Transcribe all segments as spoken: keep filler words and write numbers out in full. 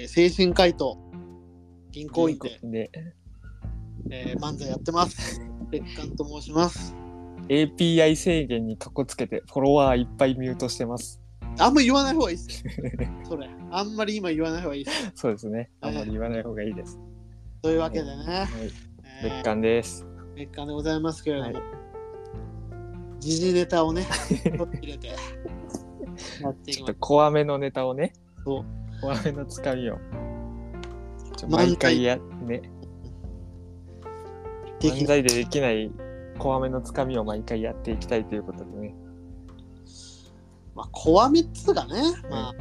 精神科医と銀行員で、 でえー、漫才やってます。別館と申します。 エーピーアイ 制限にかこつけてフォロワーいっぱいミュートしてます。 あんま言わない方がいいです。それあんまり今言わない方がいいです。 そうですね。あんまり言わない方がいいです。 というわけでね、はいはい、別館です。 別館でございますけれども、はい、時事ネタをね取り入れてやっていきます。 ちょっと怖めのネタをね、 そう怖めのつかみをちょ毎回やね漫才でできない怖めのつかみを毎回やっていきたいということでね。 まあ怖めっつうかね、まあ、うん、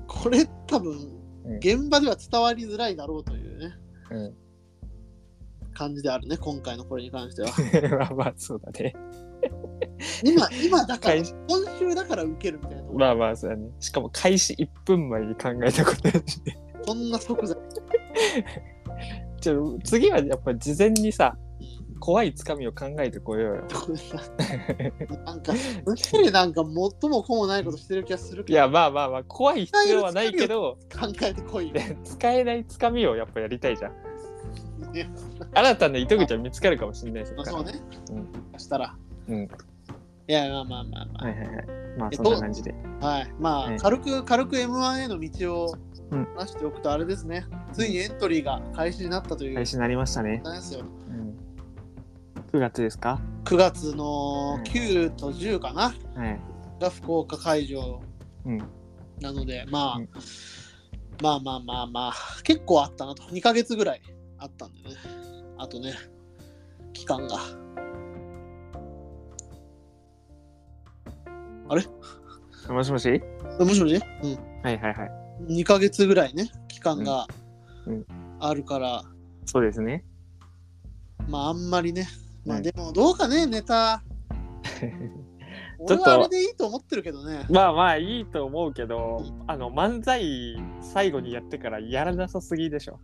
これ多分、うん、現場では伝わりづらいだろうというね、うん、感じであるね、今回のこれに関しては。 まあまあそうだね。 今今だから今週だから受けるみたいな。 まあまあそうだね。しかも開始いっぷんまえに考えたことだしね。 こんな即座。 ちょ次はやっぱり事前にさ、怖いつかみを考えてこようよ。 なんかうちでなんか最も子もないことしてる気がするけど。 いやまあまあまあ怖い必要はないけど考えてこいよ。 使えないつかみをやっぱやりたいじゃん。新たな糸口は見つかるかもしれないですから。 そうね。うん。したら。うん。いやまあまあまあまあ。 はいはいはい。まあそんな感じで。 はい。まあ、はい、軽く軽く エムワン への道を話しておくとあれですね。うん、ついにエントリーが開始になったという。 開始になりましたね。 ですよ。 くがつですか？ くがつのきゅうとじゅうかな、はい、が福岡会場なので、うん、まあ、うん、まあまあまあまあ結構あったなと。にかげつぐらいあったんでね。あとね期間があれもしもしもしもし、うん、 はいはいはい。 にかげつぐらいね期間があるから、うんうん、 そうですね。 まああんまりね、まあでもどうかね、ネタ俺はあれでいいと思ってるけどね。 まあまあいいと思うけど、うん、あの漫才最後にやってからやらなさすぎでしょ。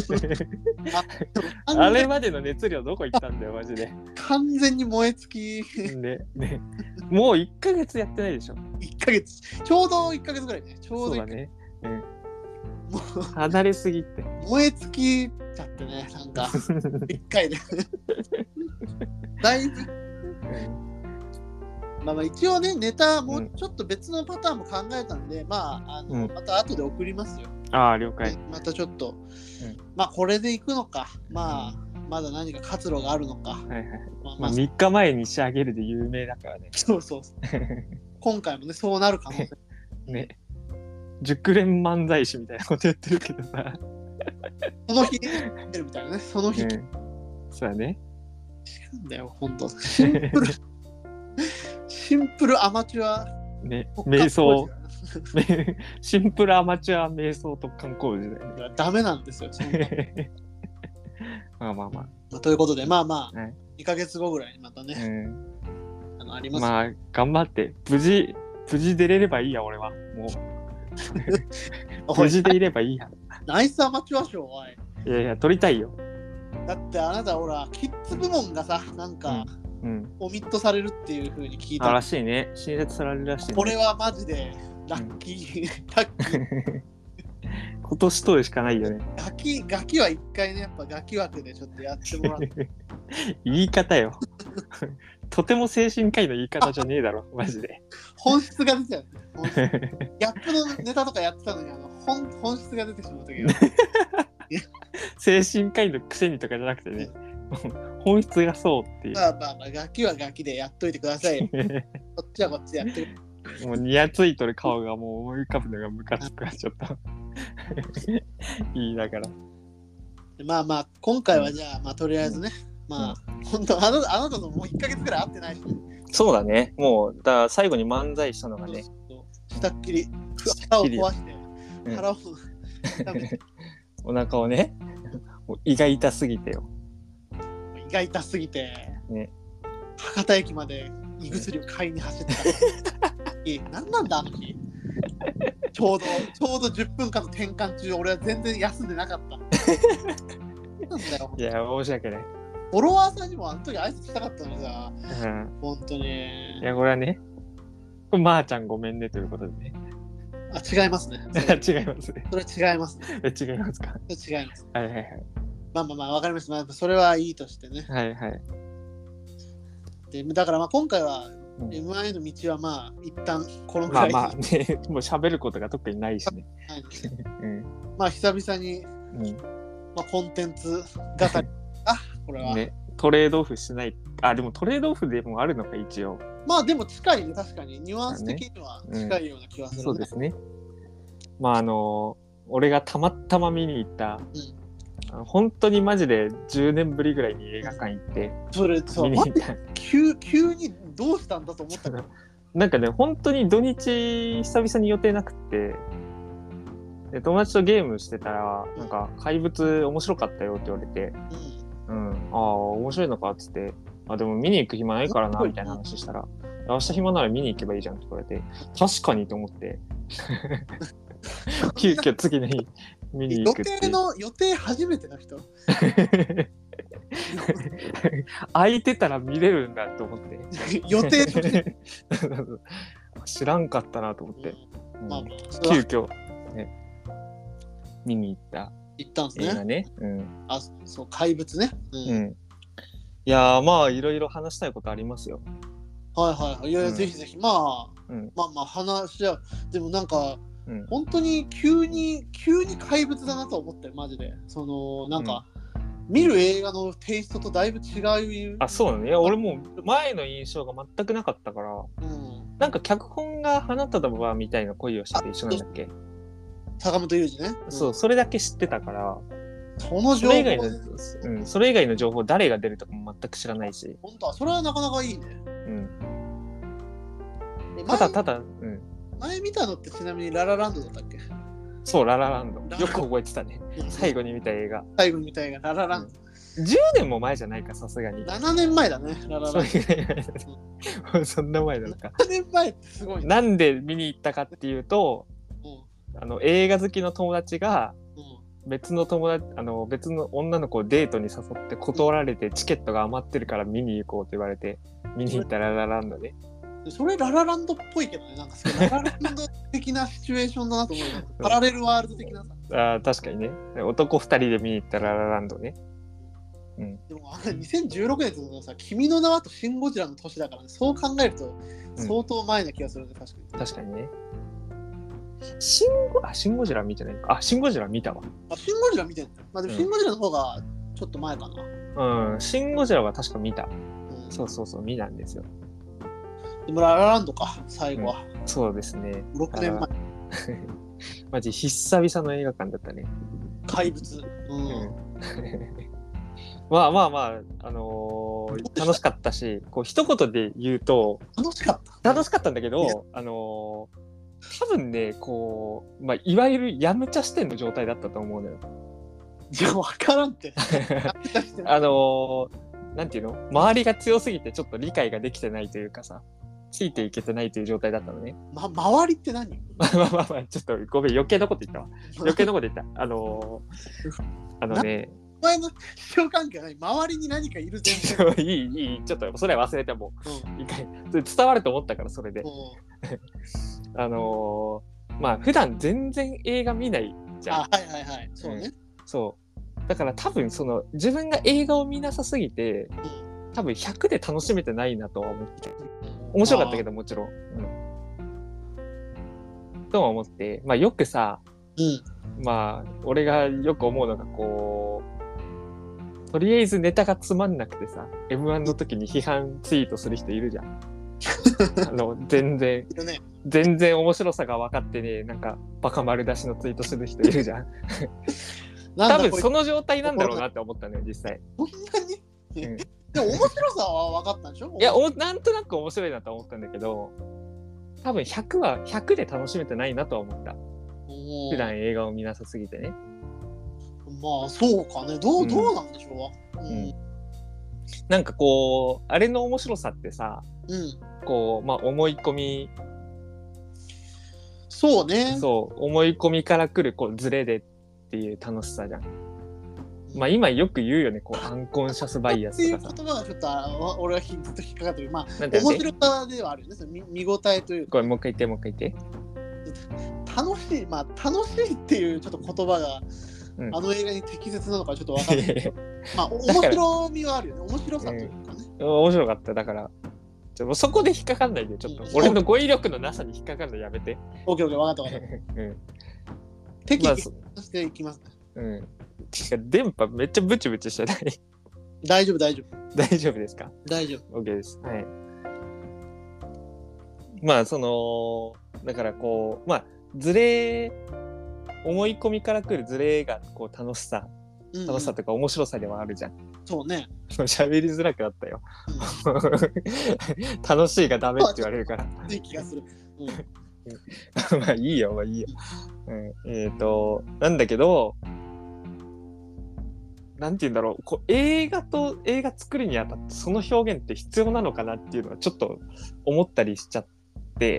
あ, あれまでの熱量どこ行ったんだよマジで。 完全に燃え尽きねね。もういっかげつやってないでしょ。 いっかげつちょうどいっかげつぐらいね。ちょうどそうだね。うん。もう離れすぎて燃え尽きちゃってね、なんかいっかいでだいぶ、まあまあ一応ねネタもうちょっと別のパターンも考えたんで、うん、まああの、うん、また後で送りますよ。 ああ了解。 またちょっと、うん、まあこれでいくのか、まあまだ何か活路があるのか。はいはい。 まあ、まあ、みっかまえに仕上げるで有名だからね。 そうそうそう今回もねそうなる可能性ね。熟練漫才師みたいなこと言ってるけどさその日出るみたいなね、その日、うん、 そうだね。 違うんだよほんとシンプルシンプルアマチュアね、瞑想シンプルアマチュア瞑想特貫工事だよね。 ダメなんですよそんなまあまあまあ、 まあ、ということでまあまあ、はい、にかげつごぐらいにまたね、 うん、 あのあります。 まあ頑張って無事無事出れればいいや俺はもう無事でいればいいや。 ナイスアマチュア賞おい。 いやいや取りたいよ。 だってあなたほらキッズ部門がさなんか、うんうん、オミットされるっていう風に聞いた。 あらしいね。新設されるらしいね。 これはマジでラッキー、うん、ラッキー今年取るしかないよね。 ガキガキは一回ねやっぱガキ枠でちょっとやってもらって言い方よとても精神科医の言い方じゃねえだろマジで。 本質が出てたよね。ギャップのネタとかやってたのにあの 本, 本質が出てしまう時が精神科医のくせにとかじゃなくてね本質がそうっていう。 まあまあまあガキはガキでやっといてくださいこっちはこっちでやってる。 もうニヤついとる顔がもう思い浮かぶのがムカつくわちょっと言いながら。 まあまあ今回はじゃあ、まあとりあえずね、うん、まあ、うん、本当あのあなたともういっかげつぐらい会ってないし、ね、 そうだね。もうだから最後に漫才したのがねしたっきり腹を壊して、うん、腹を食べてお腹をねもう胃が痛すぎてよ胃が痛すぎて、 ね、 博多駅まで胃薬を買いに走ってた何なんだあの日ちょうどちょうどじゅっぷんかんの転換中俺は全然休んでなかったなんだよ。 いや申し訳ない。 フォロワーさんにもあの時挨拶したかったのにさ、うん、本当に。 いやこれはねまーちゃんごめんねということでね。 あ、違いますね。 違いますね。 それは違いますね。 違いますか。 それ違います。 はいはいはい。 まあまあまあ、わかりました。まあ、それはいいとしてね。 はいはい。 でだからまあ今回は、うん、エムワン への道はまあ一旦このくらい。まあまあね、もう喋ることが特にないしね。はいうん、まあ久々に、うんまあ、コンテンツ型あこれは、ね。 トレードオフしない。あ、でもトレードオフでもあるのか、一応。 まあでも近いね、確かに。ニュアンス的には近いような気がする、ねうん、そうですね。まああのー、俺がたまたま見に行った、うん本当にマジでじゅうねんぶりぐらいに映画館行ってそれさ急, 急にどうしたんだと思ったのなんかね本当に土日久々に予定なくってで友達とゲームしてたらなんか怪物面白かったよって言われてうん、うん、ああ面白いのかっつってあでも見に行く暇ないからなみたいな話したら明日暇なら見に行けばいいじゃんって言われて確かにと思って急遽次の日見に行くって予定の予定初めての人空いてたら見れるんだと思って予定知らんかったなと思って、うんまあ、急遽、ね、見に行った行ったんですね映画ね、うん、 あそう怪物ね、うんうん、 いやまあいろいろ話したいことありますよはいはいいやいや、うん、ぜひぜひまあ、うん、まあまあ話し合うでもなんかうん、本当に急に急に怪物だなと思ってマジでそのなんか、うん、見る映画のテイストとだいぶ違うあそうなのいや俺も前の印象が全くなかったから、うん、なんか脚本が花束はみたいな恋をしてて一緒なんだっけ坂本龍二ね、 うん、そうそれだけ知ってたからその情報それ以外の、うん、それ以外の情報誰が出るとかも全く知らないし本当はそれはなかなかいいねうんただただうん前見たのってちなみにララランドだったっけそうララランドよく覚えてたね最後に見た映画最後に見た映画ララランド、 うん、じゅうねんも前じゃないかさすがにななねんまえだねララランドそんな前なのかななねんまえってすごい、ね、 なんで見に行ったかっていうと、うん、あの映画好きの友達が、うん、別の友達あの別の女の子をデートに誘って断られて、うん、チケットが余ってるから見に行こうって言われて見に行ったララランドねそれララランドっぽいけどね、なんかララランド的なシチュエーションだなと思うよ。パラレルワールド的なさ。 あ確かにね。男ふたりで見に行ったララランドね。 うん、でもあれにせんじゅうろくねんってのはさ、君の名はとシン・ゴジラの年だからね、そう考えると相当前な気がするね、うん、確かに。 確かにね。シンゴ、あ、シン・ゴジラ見てないか。あ、シン・ゴジラ見たわ。 あ、シン・ゴジラ見てんのまあでもシン・ゴジラの方がちょっと前かな。うん、シン・ゴジラは確か見た。うん、そうそうそう、見たんですよ。 でもララランドか、最後は。 うん、そうですね。 ろくねんまえ。マジ久々の映画館だったね。 怪物。うん。 まあまあまあ、あのー、楽しかったし、こう一言で言うと、 楽しかった。 楽しかったんだけど、あのー、多分ね、こう、まあ、いわゆるやむちゃ視点の状態だったと思うのよ。 いや、わからんって。 あのー、なんていうの周りが強すぎてちょっと理解ができてないというかさ、ついていけてないという状態だったのね。 ま、周りって何まあまあまあまあ、ちょっとごめん、余計なこと言ったわ。余計なこと言った。あのー、あのね、 お前の視聴関係ない周りに何かいる前提いいいいちょっとそれは忘れても、うん、一回伝わると思ったからそれで、うん、あのー、まあ普段全然映画見ないじゃん。 あはいはいはいそうね、うん、 そうだから多分その自分が映画を見なさすぎて、うん、多分ひゃくで楽しめてないなとは思って面白かったけどもちろん、うん、とは思ってまあよくさ、うん、まあ俺がよく思うのがこうとりあえずネタがつまんなくてさ エムワン の時に批判ツイートする人いるじゃんあの全然、ね、全然面白さが分かってねなんかバカ丸出しのツイートする人いるじゃん多分その状態なんだろうなって思ったのよ実際そんなに、うん、でも面白さは分かったんでしょいやおなんとなく面白いなと思ったんだけど多分ひゃくはひゃくで楽しめてないなとは思った普段映画を見なさすぎてねまあそうかねどう、うん、どうなんでしょう、うんうん、 なんかこうあれの面白さってさ、うん、こうまあ思い込みそうねそう思い込みから来るこうズレでっていう楽しさじゃん、まあ今よく言うよねこうアンコンシャスバイアスとかさっていう言葉がちょっと俺はずっと引っかかってるまあ面白さではあるよね見、見応えというかこれもう一回言ってもう一回言って楽しい、まあ楽しいっていうちょっと言葉が、うん、あの映画に適切なのかちょっと分かんないけどまあ面白みはあるよね、面白さというかね、 うん、面白かった。だからちょもうそこで引っかかんないで、ちょっと、うん、俺の語彙力のなさに引っかかるのやめて。 オッケーオッケー、分かった分かった、うん、適宜していきますね。 うん。てか電波めっちゃブチブチしてない？ 大丈夫大丈夫大丈夫ですか？ 大丈夫。 OK です。はい。まあそのだからこうまあズレ思い込みから来るズレがこう楽しさ、うんうん、楽しさというか面白さではあるじゃん。 そうね。 喋りづらくなったよ。うん、楽しいがダメって言われるから。 いい気がする。 うん、まあいいよ、まあいいよ。うん、えっ、ー、となんだけど、なんて言うんだろう、こう映画と映画作るにあたってその表現って必要なのかなっていうのはちょっと思ったりしちゃって。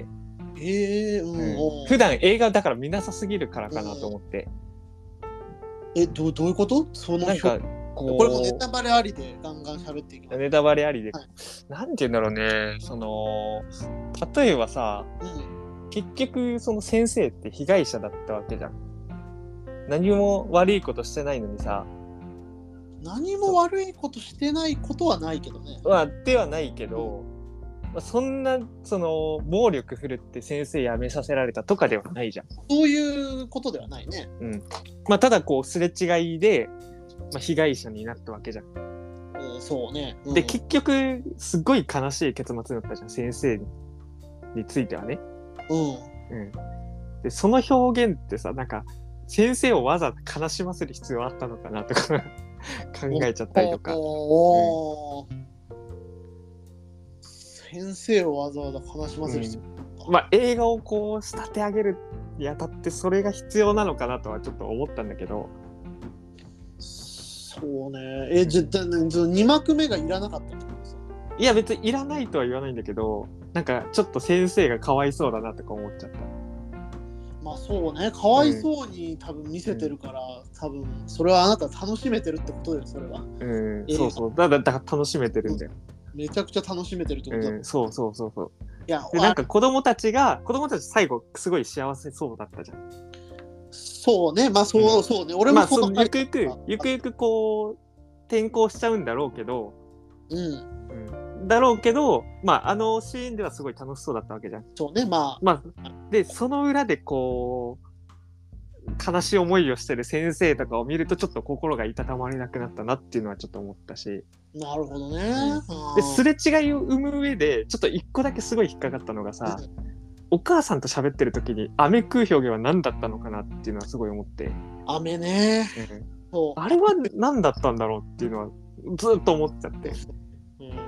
えーうんうん、普段映画だから見なさすぎるからかなと思って。 え、ど, どういうこと？そのなんかこうこれもネタバレありでガンガン喋っていきます。 ネタバレありで、 はい、 なんて言うんだろうね、その例えばさ、うん、結局その先生って被害者だったわけじゃん。何も悪いことしてないのにさ。 何も悪いことしてないことはないけどね。 まあではないけど。まあ、そんなその暴力振るって先生辞めさせられたとかではないじゃん。 そういうことではないね。 うん。まあただこうすれ違いで、まあ、被害者になったわけじゃん。 うん、そうね。うん、 で結局すっごい悲しい結末だったじゃん、先生についてはね。 うん。 うん。でその表現ってさ、なんか先生をわざわざ悲しませる必要あったのかなとか考えちゃったりとか。 おお、うん、先生をわざわざ悲しませる必要、 うん、まあ映画をこう仕立て上げるにあたってそれが必要なのかなとはちょっと思ったんだけど。 そうね。え、じゃあにまくめがいらなかったってことですか？ いや別にいらないとは言わないんだけど、なんかちょっと先生がかわいそうだなとか思っちゃった。 まあそうね、かわいそうに多分見せてるから、うん、多分それはあなた楽しめてるってことよ、それは。 うん、そうそう、だから楽しめてるんだよ。 めちゃくちゃ楽しめてるってことだ、 うん、そうそうそうそう。 いや、 でなんか子供たちが子供たち最後すごい幸せそうだったじゃん。 そうね、まあそう、うん、そうね、俺もそう、まあ、ゆくゆくゆくゆくこう転校しちゃうんだろうけど、 うん、 うん、だろうけど、まああのシーンではすごい楽しそうだったわけじゃん。 そうね、まあ、 まあでその裏でこう悲しい思いをしてる先生とかを見るとちょっと心がいたたまれなくなったなっていうのはちょっと思ったし。 なるほどね。 うん、ですれ違いを生む上でちょっと一個だけすごい引っかかったのがさ、うん、お母さんと喋ってる時に飴食う表現は何だったのかなっていうのはすごい思って。 飴ね、 うん、そうあれは何だったんだろうっていうのはずっと思っちゃって、うんうん、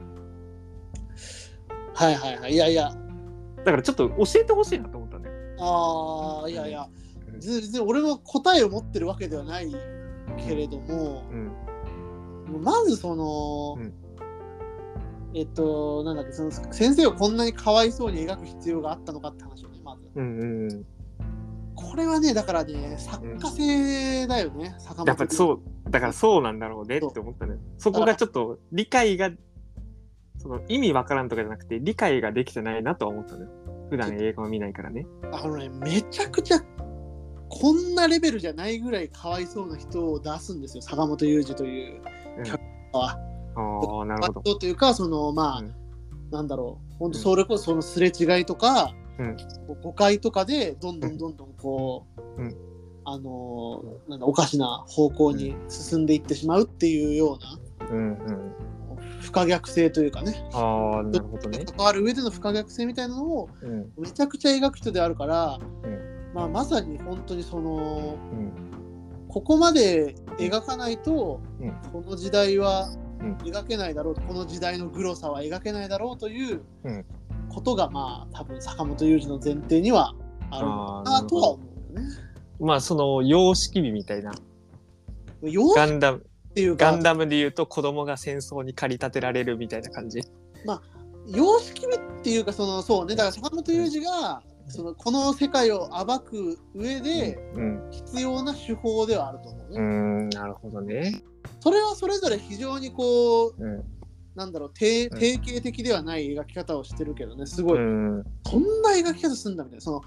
はいはいはい、いやいやだからちょっと教えてほしいなと思ったね。 ああ、いやいや、うん、全然俺も答えを持ってるわけではないけれども、うんうん、まずその、うん、えっとなんだっけ、その先生をこんなにかわいそうに描く必要があったのかって話をね、まず、うんうんうん、これはね、だからね、作家性だよね、うん、坂本。 やっぱりそうだからそうなんだろうねって思ったね。そこがちょっと理解がその意味わからんとかじゃなくて理解ができてないなとは思ったね。普段映画を見ないからね。 あのね、めちゃくちゃこんなレベルじゃないぐらいかわいそうな人を出すんですよ、坂本雄二というキャラクターは。 うん、ああ、なるほど。 というか、そのまあ、うん、なんだろう、本当それこそそのすれ違いとか、うん、誤解とかでどんどんどんどんこう、うん、あのー、なんだおかしな方向に進んでいってしまうっていうような、うんうん、不可逆性というかね、 ああ、なるほどね。 関わる上での不可逆性みたいなのをめちゃくちゃ描く人であるから、うんまあ、まさに本当にその、うん、ここまで描かないと、うん、この時代は描けないだろうと、この時代のグロさは描けないだろうということが、まあ多分坂本雄二の前提にはあるのかなとは思うよね。 まあその様式美みたいなガンダムっていうか、ガンダムでいうと子供が戦争に駆り立てられるみたいな感じ。 まあ様式美っていうか、そのそうね、だから坂本雄二が、うん、そのこの世界を暴く上で必要な手法ではあると思うね。 うん、うん、なるほどね。 それはそれぞれ非常にこう、うん、なんだろう、定型的ではない描き方をしてるけどね、すごい、うん、こんな描き方するんだみたいな、その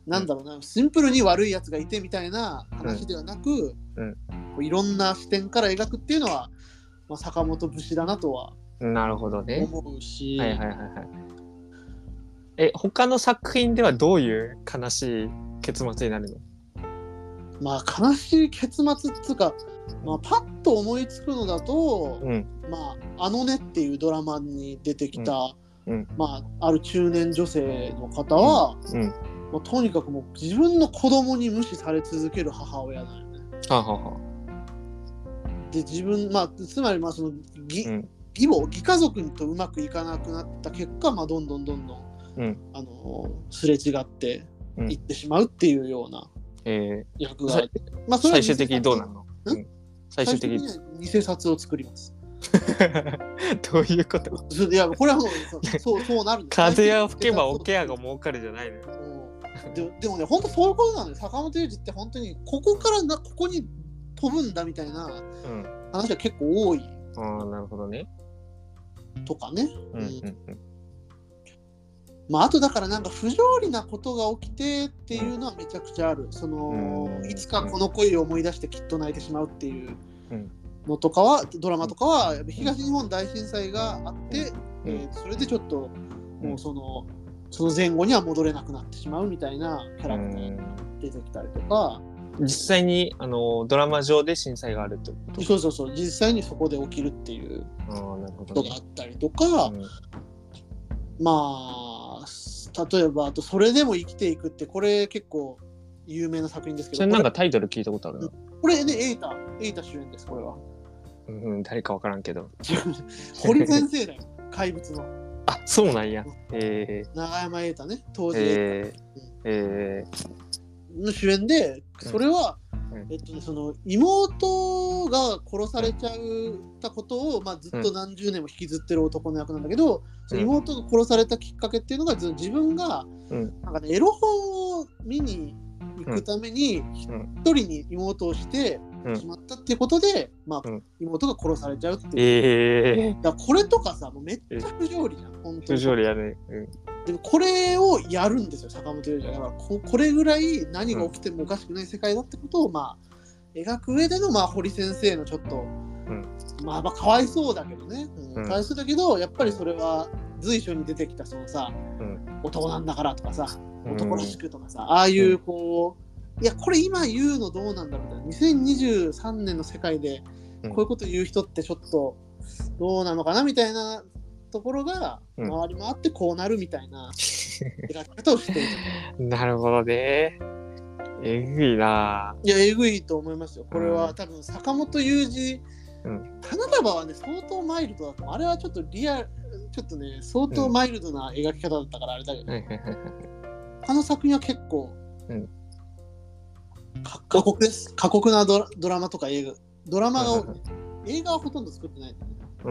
なんだろうな、シンプルに悪いやつがいてみたいな話ではなく、うん、こういろんな視点から描くっていうのは、まあ、坂本節だなとはなるほどね思うし、 はいはいはいはい。え、他の作品ではどういう悲しい結末になるの？ まあ悲しい結末っていうか、まあ、パッと思いつくのだと、うん、まあ、あのねっていうドラマに出てきた、うん、まあ、ある中年女性の方は、うんうん、まあ、とにかくもう自分の子供に無視され続ける母親だよね。はははで自分、まあ、つまりまあその義、うん、義母義家族とうまくいかなくなった結果、まあ、どんどんどんどん、うん、あのすれ違っていってしまうっていうような役が、うん、 まあ、それは最終的にどうなの？うん、最終的に偽札を作ります。 どういうこと？ いやこれはもうそうそうなるんです。風が吹けば桶屋が儲かるじゃないのよ。 で, でもね本当そういうことなのよ。坂本龍二って本当にここからなここに飛ぶんだみたいな話は結構多い。 うん、ああなるほどね。 とかね。うんうんうん。まああとだからなんか不条理なことが起きてっていうのはめちゃくちゃある。そのいつかこの恋を思い出してきっと泣いてしまうっていうのとかは、ドラマとかは東日本大震災があって、うんえー、それでちょっともうそのその前後には戻れなくなってしまうみたいなキャラクターが出てきたりとか、 実際にあのドラマ上で震災があるってこと？ そうそうそう実際にそこで起きるっていうことがあったりとか、うん、まあ例えばあとそれでも生きていくってこれ結構有名な作品ですけど、 それなんかタイトル聞いたことあるな。 これねエイタエイタ主演ですこれは。 うん、誰かわからんけど。 堀先生だよ怪物の。 あ、そうなんや。えー、長山瑛太ね、当時、 えーえー、の主演で、それは、うん、えっとね、その妹が殺されちゃったことを、まあ、ずっと何十年も引きずってる男の役なんだけど、うん、その妹が殺されたきっかけっていうのが、自分が、うん、なんかね、エロ本を見に行くために、一人に妹をして、しまったっていうことで、まあ、うん、妹が殺されちゃうっていう。えー、だからこれとかさ、もうめっちゃ不条理じゃん、本当に。 不条理やね。うん、 でもこれをやるんですよ、坂本龍二は。だからこ、これぐらい何が起きてもおかしくない世界だってことを、まあ、描く上での、まあ、堀先生のちょっと、うん、まあ、まあ、かわいそうだけどね。うん、かわいそうだけど、やっぱりそれは随所に出てきた、そのさ、うん、男なんだからとかさ、男らしくとかさ、ああいうこう、いやこれ今言うのどうなんだろうみたいなにせんにじゅうさんねんの世界でこういうこと言う人ってちょっとどうなのかなみたいなところが回り回ってこうなるみたいな描き方をしている。 なるほどね。えぐいな。 いやえぐいと思いますよ。これは多分坂本龍二、うん、花束はね相当マイルドだとあれはちょっとリアルちょっとね相当マイルドな描き方だったからあれだけど、うん、他の作品は結構、うん過酷です。過酷な ド, ラドラマとか映画。ドラマが、映画はほとんど作ってない、ね。うん。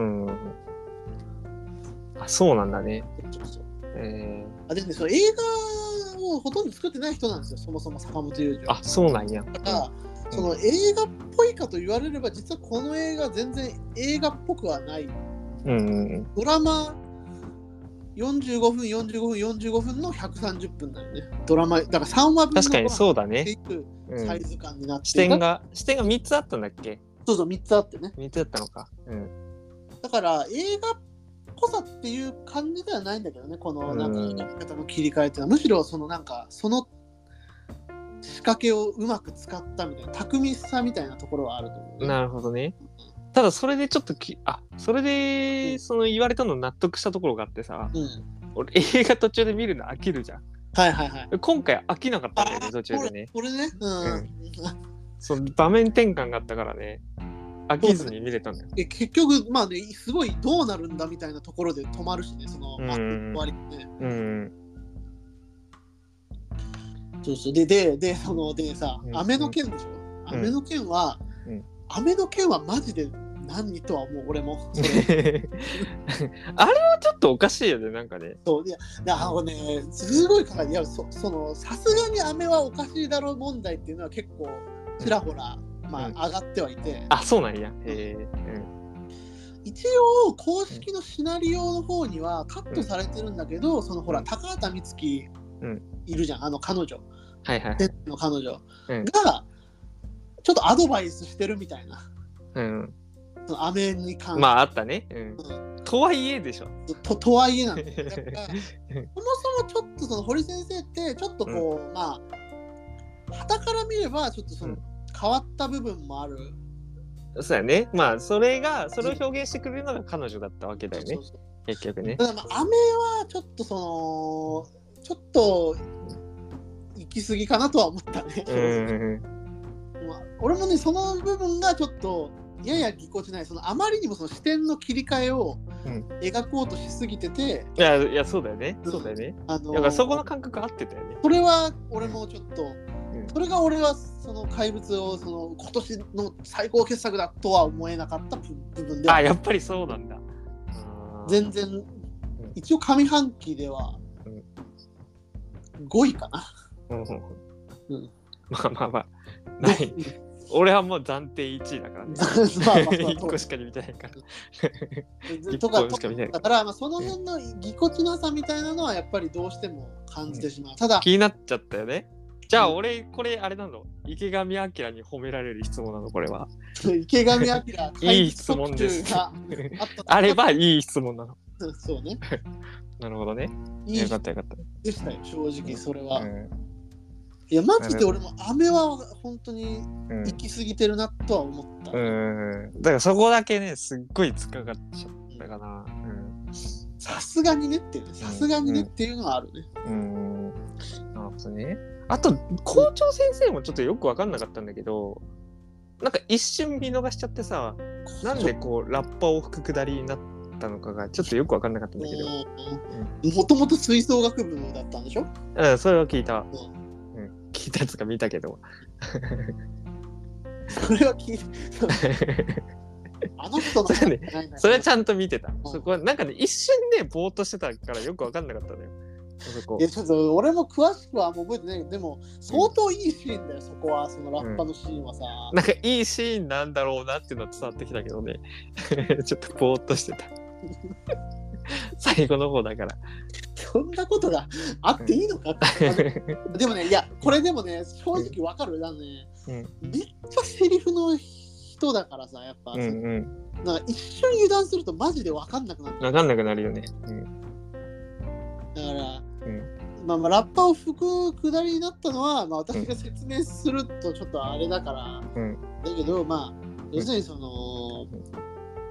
あ、そうなんだね。 そうそうえー、あでね、その映画をほとんど作ってない人なんですよ、そもそも坂本龍二は。 あ、そうなんや。 だから、うん、その映画っぽいかと言われれば、実はこの映画全然映画っぽくはない。うんうんうん、ドラマよんじゅうごふん、よんじゅうごふん、よんじゅうごふんのひゃくさんじゅっぷんだよね。ドラマ、だからさんわぶんの確かにそうだね。 サイズ感になって、うん、 視点が視点がみっつあったんだっけ？ そうそうみっつあってね。 みっつあったのか。うん。 だから映画っぽさっていう感じではないんだけどね。このなんか描き方の切り替えっていうのは、むしろそのなんかその仕掛けをうまく使ったみたいな巧みさみたいなところはあると思う、ね。 なるほどね。ただそれでちょっときあそれで、うん、その言われたの納得したところがあってさ、うん、俺映画途中で見るの飽きるじゃん。 はいはいはい。 今回飽きなかったんだよね途中でね。 これね。うん。うん、 その場面転換があったからね。飽きずに見れたんだよ。 え結局まあねすごいどうなるんだみたいなところで止まるしねその終わりね。うん。そうそうでででそのでさ、うん、雨の剣でしょ。うん、雨の剣は、うん、雨の剣はマジで何とは思う俺もそれあれはちょっとおかしいよねなんかね。 そういやあのねすごい考えいや そ, そのさすがに雨はおかしいだろう問題っていうのは結構ちらほら、うん、まあ、うん、上がってはいて。 あそうなんや。へえ。うん、 一応公式のシナリオの方にはカットされてるんだけど、うん、そのほら高畑充希いるじゃん、あの彼女はいはい、 天の彼女が、うん、ちょっとアドバイスしてるみたいな、うん、その飴に関してまああったね、うんうん、とはいえでしょと, とはいえなんだよだからそもそもちょっとその堀先生ってちょっとこう、うん、まあ傍から見ればちょっとその変わった部分もある、 うん、そうやね。まあそれがそれを表現してくれるのが彼女だったわけだよね。そうそうそう結局ね。 ただまあ飴はちょっとそのちょっと行き過ぎかなとは思ったね。うんまあ、俺もねその部分がちょっとややぎこちない。そのあまりにもその視点の切り替えを描こうとしすぎてて、 うん、いやいやそうだよね。そうだよね。あのー、だからそこの感覚合ってたよね。 それは俺もちょっと。それが俺はその怪物をその今年の最高傑作だとは思えなかった部分ではあやっぱりそうなんだ全然、うん、一応上半期ではごいかな、うんうん、まあまあまあない俺はもう暫定いちいだからねまあまあまあいっこしか見てないからとかだから、まあ、その辺のぎこちなさみたいなのはやっぱりどうしても感じてしまう、うん、ただ気になっちゃったよね。じゃあ俺これあれなの池上彰に褒められる質問なのこれは池上彰いい質問ですあればいい質問なのそうねなるほどねいいよかったよかったでしたよ正直それは、うん、いやマジで俺も飴は本当に行き過ぎてるなとは思った、 うん、うん、だからそこだけねすっごいつかかっちゃったかなさすがにねっていうねさすがにねっていうのはあるねうん、 うん、なるほどね。あと校長先生もちょっとよく分かんなかったんだけどなんか一瞬見逃しちゃってさなんでこうラッパを吹くくだりになったのかがちょっとよく分かんなかったんだけどもともと吹奏楽部だったんでしょうんそれは聞いた、うんうん、聞いたやつか見たけどそれは聞いたあの人のそれ、ね、それはちゃんと見てた、うん、そこはなんかね一瞬ねぼーっとしてたからよく分かんなかったのよいやちょっと俺も詳しくはもう覚えてないけどでも相当いいシーンだよ、うん、そこはそのラッパのシーンはさ、 うん、なんかいいシーンなんだろうなっていうのは伝わってきたけどねちょっとぼーっとしてた最後の方だからそんなことがあっていいのかってでもねいやこれでもね正直わかるだね、うん、めっちゃセリフの人だからさやっぱ、うんうん、なんか一瞬油断するとマジでわかんなくなるわかんなくなるよね、うん、 だからうんまあ、まあラッパを吹くくだりになったのは、まあ、私が説明するとちょっとあれだから、うん、だけどまあ要するにその、うん、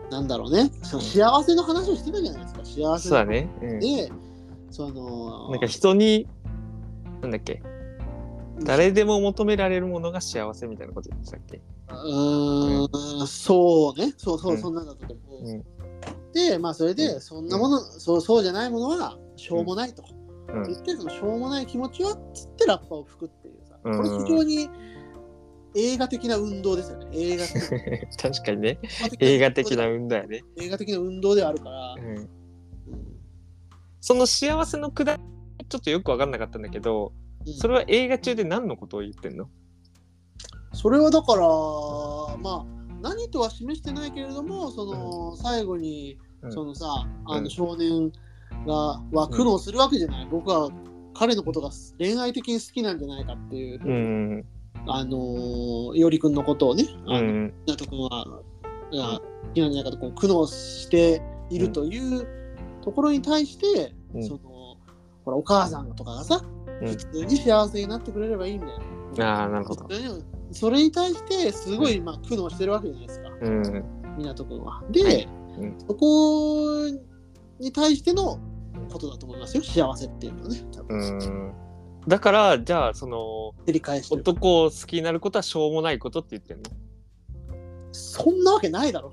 なんだろうねその幸せの話をしてたじゃないですか幸せのそうだね、うん、 でそのなんか人になんだっけ誰でも求められるものが幸せみたいなこと言ってたっけうーん、うん、そうねそうそう、うん、そんなんだったと思う、うん、でまあそれでそんなもの、うん、そうそうじゃないものはしょうもないと、うん、言ってそのしょうもない気持ちはつってラッパを吹くっていうさ、うん、これ非常に映画的な運動ですよね映画的確かにね映画的な運動やね映画的な運動ではあるから、うんうん、 その幸せのくだりちょっとよく分かんなかったんだけど、うん、それは映画中で何のことを言ってんの？ それはだからまあ何とは示してないけれどもその、うん、最後に、うん、そのさあの少年がは苦悩するわけじゃない、うん、僕は彼のことが恋愛的に好きなんじゃないかっていう、うん、あのー、いおりくんのことをねあの、うん、なとくんは好きなんじゃないかとこう苦悩しているというところに対して、うん、そのほらお母さんとかがさ、うん、普通に幸せになってくれればいいんだよ、 うん、ああなるほどそれに対してすごい、まあ、苦悩してるわけじゃないですか、うん、湊くんはで、はいうん、そこに対してのことだと思いますよ幸せっていうのはね多分うんだからじゃあその男を好きになることはしょうもないことって言ってんの？ そんなわけないだろ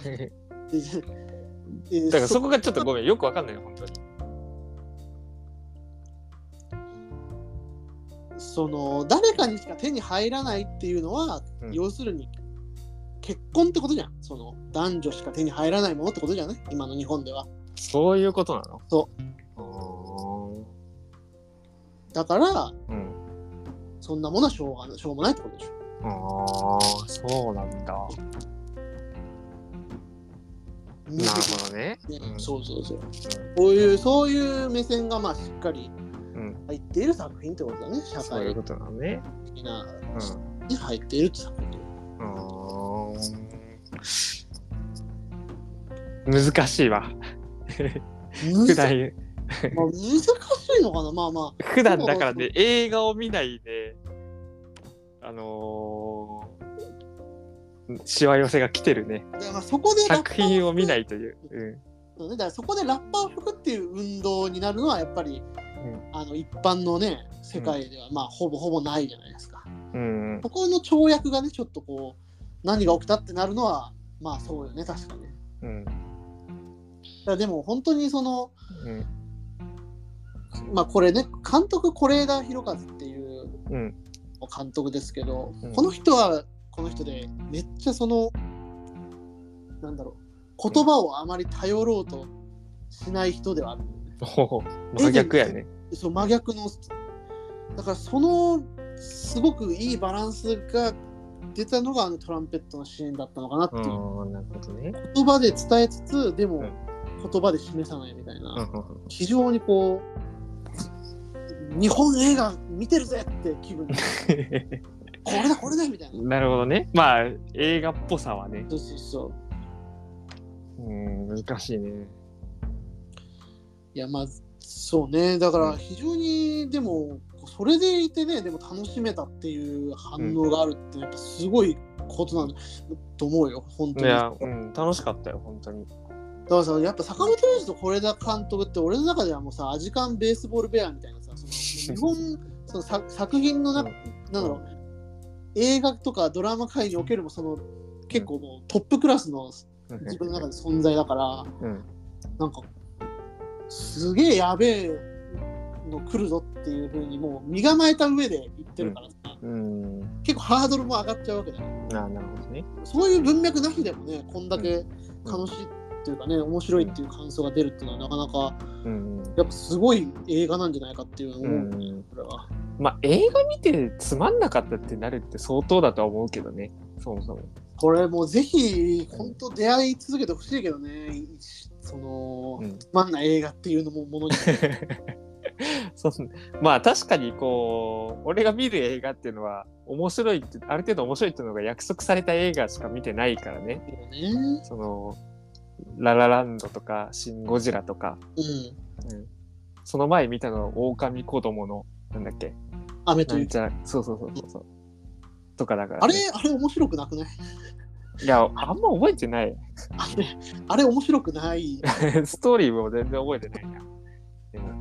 だからそこがちょっとごめんよくわかんないよ本当にその誰かにしか手に入らないっていうのは、うん、要するに結婚ってことじゃんその男女しか手に入らないものってことじゃない今の日本ではそういうことなの？ そうだから、うん、そんなものはしょうがない、しょうもないってことでしょ。ああ、そうなんだ。なるほどね。 うん、そうそうそう。こういうそういう目線がまあしっかり入っている作品ってことだね。社会そういうことなのね。 的な、うん、に入っているって作品。 難しいわ。 普段まあ、難しいのかな。まあまあ普段だからね、映画を見ないであのー、しわ寄せが来てるね。 だからそこで作品を見ないという、 うん、だからそこでラッパーを吹くっていう運動になるのはやっぱり、うん、あの一般のね世界では、うん、まあほぼほぼないじゃないですか。うん、そこの跳躍がねちょっとこう何が起きたってなるのはまあそうよね、確かに。うん、だからでも本当にその、うん、まあこれね監督是枝裕和っていう、うん、監督ですけど、うん、この人はこの人でめっちゃそのなんだろう言葉をあまり頼ろうとしない人ではある、ね、 うん、真逆やね。 そう真逆のだからそのすごくいいバランスが出たのがあのトランペットのシーンだったのかなっていう。 なるほどね。 言葉で伝えつつでも言葉で示さないみたいな、うん、非常にこう日本映画見てるぜって気分にこれだこれだみたいな。 なるほどね。まあ映画っぽさはね。 そうそうそう。 うん、難しいね。 いやまあそうね。だから非常に、うん、でもそれでいてねでも楽しめたっていう反応があるってやっぱすごいことなんだと思うよ本当に。 いや、うん、楽しかったよ本当に。 だからさやっぱ坂本龍二と是枝監督って俺の中ではもうさアジカンベースボールベアみたいなさその日本その作作品のな、うん、なんだろう映画とかドラマ界におけるもその結構もうトップクラスの自分の中で存在だから、うん、なんかすげえやべえの来るぞっていう風にもう身構えた上で言ってるからさ、うんうん、結構ハードルも上がっちゃうわけだよ。 あ、なるほどね。 そういう文脈なしでもねこんだけ楽しいっていうかね面白いっていう感想が出るっていうのはなかなか、うん、やっぱすごい映画なんじゃないかっていうのを思う、うん、これは。 まあ映画見てつまんなかったってなるって相当だとは思うけどね。そもそもこれもうぜひ本当出会い続けてほしいけどね、その、うん、つまんない映画っていうのもものにそまあ確かにこう俺が見る映画っていうのは面白いってある程度面白いっていうのが約束された映画しか見てないからね。ねそのララランドとかシン・ゴジラとか、うんうん、その前見たのは狼子供のなんだっけ雨と雪。 そうそうそうそうそう、うん、とかだから、ね、 あれあれ面白くなくない？ いやあんま覚えてない。 あれあれ面白くない。 ストーリーも全然覚えてないな。でも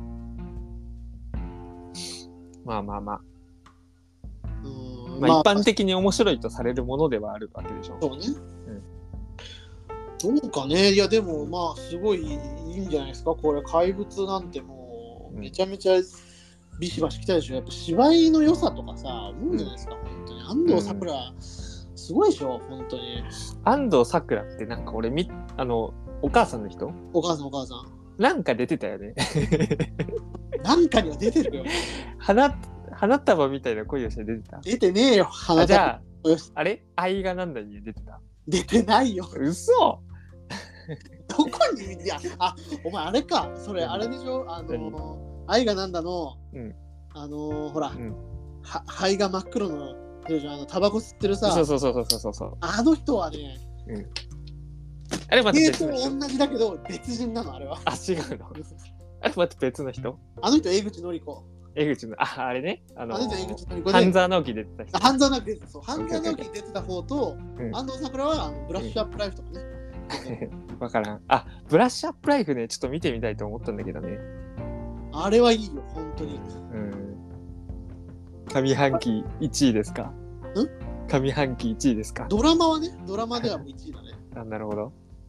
まあまあまあ。うーんまあ、一般的に面白いとされるものではあるわけでしょ。 そうね。うん、どうかね。いやでもまあすごいいいんじゃないですか。これ怪物なんてもうめちゃめちゃビシバシ来たでしょ。やっぱ芝居の良さとかさ思うじゃないですか、うん、本当に。安藤サクラ、うん、すごいでしょ本当に。 安藤サクラってなんか俺みあのお母さんの人？ お母さんお母さん。 なんか出てたよね。 なんかには出てるよ。 花花束みたいな恋をして出てた？ 出てねえよ。 花束。じゃああれ愛がなんだに出てた？ 出てないよ。 嘘。 どこにいやあお前あれかそれあれでしょあの愛がなんだの、うん、あのほら、うん、は肺が真っ黒のあのタバコ吸ってるさ。 そうそうそうそうそうそう。 あの人はね。うん、 あれまた別の人。同じだけど別人なのあれは。 あ違うの。あれまた別の人？ あの人江口のり子。 江口のああれねあのー、 あの人江口のり子で半沢直樹出てた人。 半沢直樹出てたそう半沢直樹出てた方と、うん、安藤サクラはあのブラッシュアップライフとかね。 わからん。あブラッシュアップライフねちょっと見てみたいと思ったんだけどね。 あれはいいよ本当に。うん。 上半期いちいですか？ん？上半期いちいですか？ ドラマはねドラマではもういちいだね。 あなるほど。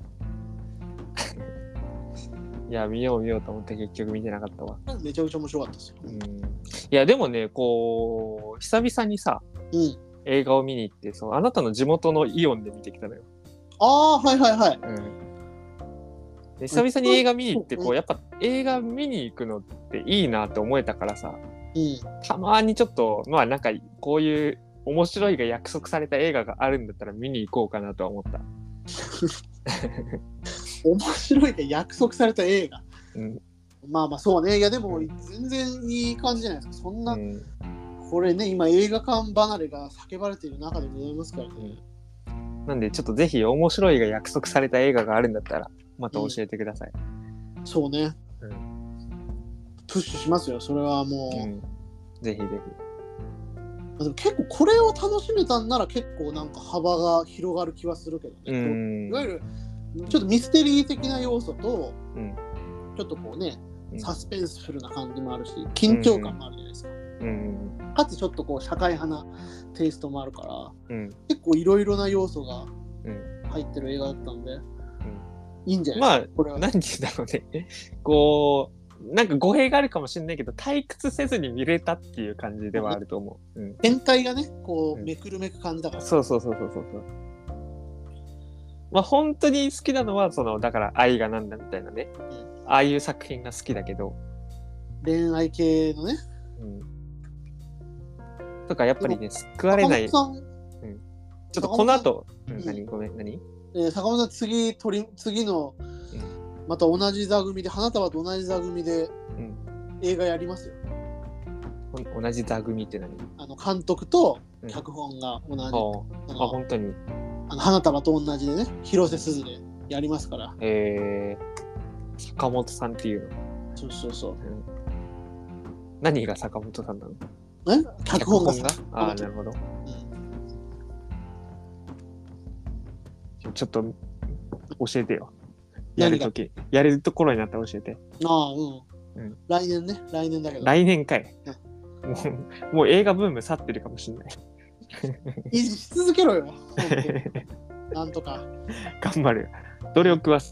いや見よう見ようと思って結局見てなかったわ。 めちゃくちゃ面白かったですよ。うん、 いやでもねこう久々にさ、うん、映画を見に行ってそうあなたの地元のイオンで見てきたのよ。ああはいはいはい。うん、 で久々に映画見に行ってこうやっぱ映画見に行くのっていいなって思えたからさ、うん、たまにちょっとまあなんかこういう面白いが約束された映画があるんだったら見に行こうかなとは思った。 面白いが約束された映画、うん、 まあまあそうね。いやでも全然いい感じじゃないですか。そんな、うん、これね今映画館離れが叫ばれている中でございますからね。 うん、なんでちょっとぜひ面白いが約束された映画があるんだったらまた教えてください。 うん、そうね、うん。プッシュしますよ。それはもう。うん、 ぜひぜひ。 でも結構これを楽しめたんなら結構なんか幅が広がる気はするけどね。うん、いわゆるちょっとミステリー的な要素と、うん、ちょっとこうねサスペンスフルな感じもあるし緊張感もあるじゃないですか。うん、かつちょっとこう社会派なテイストもあるから、うん、結構いろいろな要素が入ってる映画だったんで、うん、いいんじゃないですか。 まあこれは何だろうねこうなんか語弊があるかもしれないけど退屈せずに見れたっていう感じではあると思う。うん、 展開がねこうめくるめく感じだから、 うん、そうそうそうそうそう。まあ本当に好きなのはそのだから愛がなんだみたいなね、うん、ああいう作品が好きだけど恋愛系のね、うん、 とかやっぱりね救われない、うん、ちょっとこの後、うん、何ごめん何、 えー、坂本さん次取り次の、うんまた同じ座組で花束と同じ座組で映画やりますよ、 うん、同じ座組って何？ あの監督と脚本が同じ、うん、ああ本当にあの花束と同じでね広瀬すずでやりますから。 えー、坂本さんっていうの？ そうそうそう、うん、 何が坂本さんなの？ え脚本が脚本がああなるほど、うん、ちょっと教えてよ。やるとき、やれるところになったら教えて。 ああ、うん。うん、来年ね、来年だけど。 来年かい。うん、もう、もう映画ブーム去ってるかもしれない。 維持し続けろよ。なんとか。 頑張る。努力は。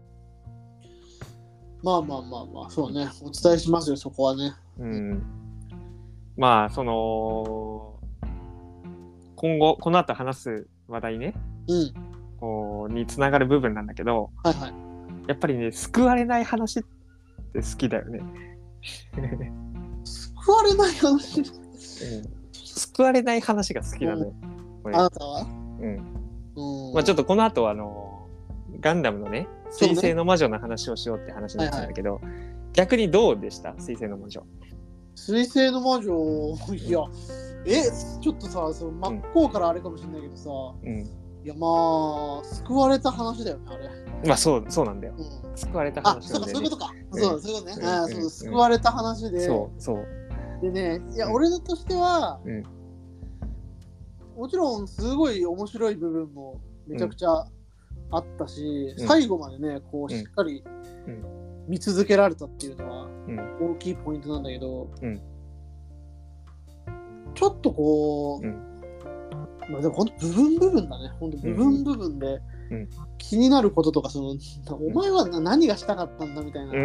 まあまあまあまあ、そうね。お伝えしますよ、そこはね。 うん。まあ、その、今後、この後話す話題ね。うん。こうにつながる部分なんだけど。はいはい。やっぱりね、救われない話って好きだよね。 救われない話、うん、 救われない話が好きなのよ。 あなたは？ うん。うん、まあちょっとこの後あのガンダムのね、水星の魔女の話をしようって話になっちゃうんだけど、はいはい、逆にどうでした？水星の魔女。 水星の魔女、いや、え、ちょっとさ、その真っ向からあれかもしれないけどさ、うん、いやまあ救われた話だよねあれ。 まあそうそうなんだよ。うん、救われた話なんだよね。あ、そうかそういうことか。うん、そうそういうことね。うん、あ、そう、救われた話で。 そうそう。 でね、いや、うん、俺としては、うん、もちろんすごい面白い部分もめちゃくちゃあったし、うん、最後までねこうしっかり見続けられたっていうのは大きいポイントなんだけど、うん、ちょっとこう、うん、まあでも本当部分部分だね。本当部分部分で気になることとか、その、お前は何がしたかったんだみたいな。 うん、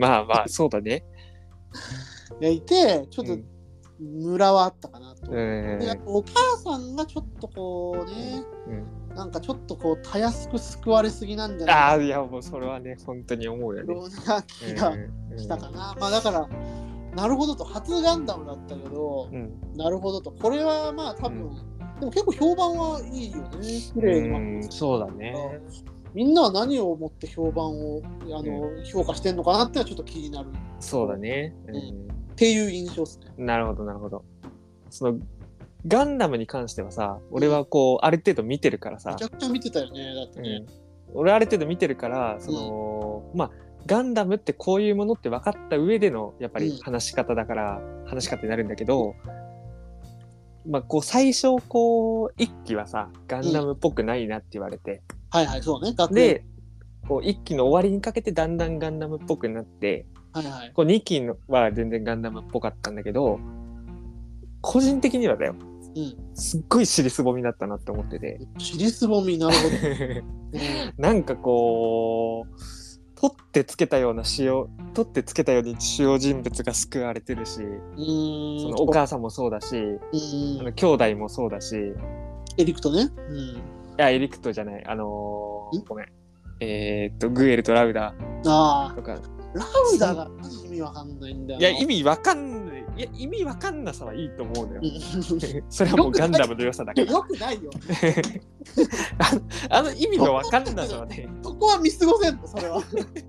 まあまあそうだね。 がいて、ちょっとムラはあったかなと。でお母さんがちょっとこうね、うん、なんかちょっとこうたやすく救われすぎなんじゃないかな。 ああ、いやもうそれはね本当に思うよね。 ような気がしたかな。まあだから。なるほどと、初ガンダムだったけど、うん、なるほどと、これはまあ多分、うん、でも結構評判はいいよね、綺麗に。 うん、そうだね。 みんなは何をもって評判をあの、うん、評価してんのかなってのはちょっと気になる。 そうだね、 うんうん、っていう印象ですね。 なるほどなるほど。そのガンダムに関してはさ、俺はこう、うん、ある程度見てるからさ。 めちゃくちゃ見てたよね、だってね。 うん、俺ある程度見てるから、その、まあガンダムってこういうものって分かった上でのやっぱり話し方だから、うん、話し方になるんだけど、まあこう最初こう一期はさガンダムっぽくないなって言われて、 うん、はいはいそうね。 でこう一期の終わりにかけてだんだんガンダムっぽくなって、 はいはい、 こう二期のは全然ガンダムっぽかったんだけど、個人的にはだよ、うん、すっごい尻すぼみだったなって思ってて。 尻すぼみなるほど、 うん、なんかこう取ってつけたような主要取ってつけたように主要人物が救われてるし、うーんそのお母さんもそうだし、うーんあの兄弟もそうだし、 エリクトね、うん、 いやエリクトじゃないあのー、ごめんえー、っとグエルとラウダあとか。 ラウダが意味わかんないんだよ。 いや意味わかんない。いや意味わかんなさはいいと思うのよ。それはもうガンダムの良さだから。 よくないよ。 あ, あの意味のわかんなさはね。 そこは見過ごせんのそれは。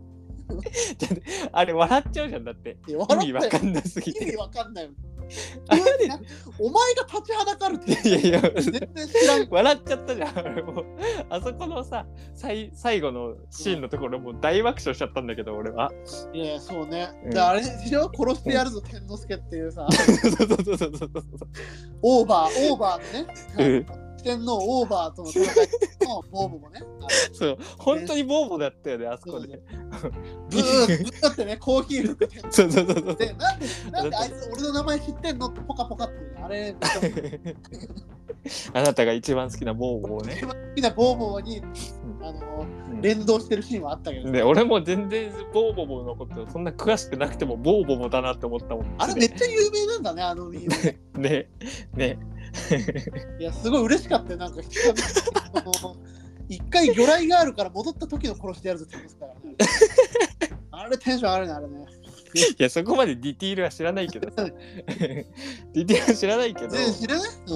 あれ笑っちゃうじゃん。だって意味わかんなすぎて。 意味わかんない。お前が立ちはだかるって。 いやいや全然知らん。 笑っちゃったじゃん。あれもうあそこのさ最最後のシーンのところもう大爆笑しちゃったんだけど俺は。 いやそうね。うん、であれでしょ、殺してやるぞ、うん、天之助っていうさ。 そうそうそうそうそう。 オーバーオーバーでね。うん天皇オーバーとの戦いのボーボもね。 そう本当にボーボだったよねあそこで。 ブーブーってねコーヒー吹く天皇。 そうそうそうそう。 でなんでなんであいつ俺の名前知ってんのってポカポカってあれ。 あなたが一番好きなボーボをね。 一番好きなボーボに、うん、あの、うん、連動してるシーンはあったけど、 ね。俺も全然ボーボボのことそんな詳しくなくてもボーボボだなって思ったもん。 あれめっちゃ有名なんだねあのミーム。ねね。 いやすごい嬉しかったよ。なんか一回魚雷があるから戻った時の殺してやるぞって言いますからね。あれテンション上がるねあれね。 いやそこまでディティールは知らないけどさ。ディティールは知らないけど。 全然知らない。うん。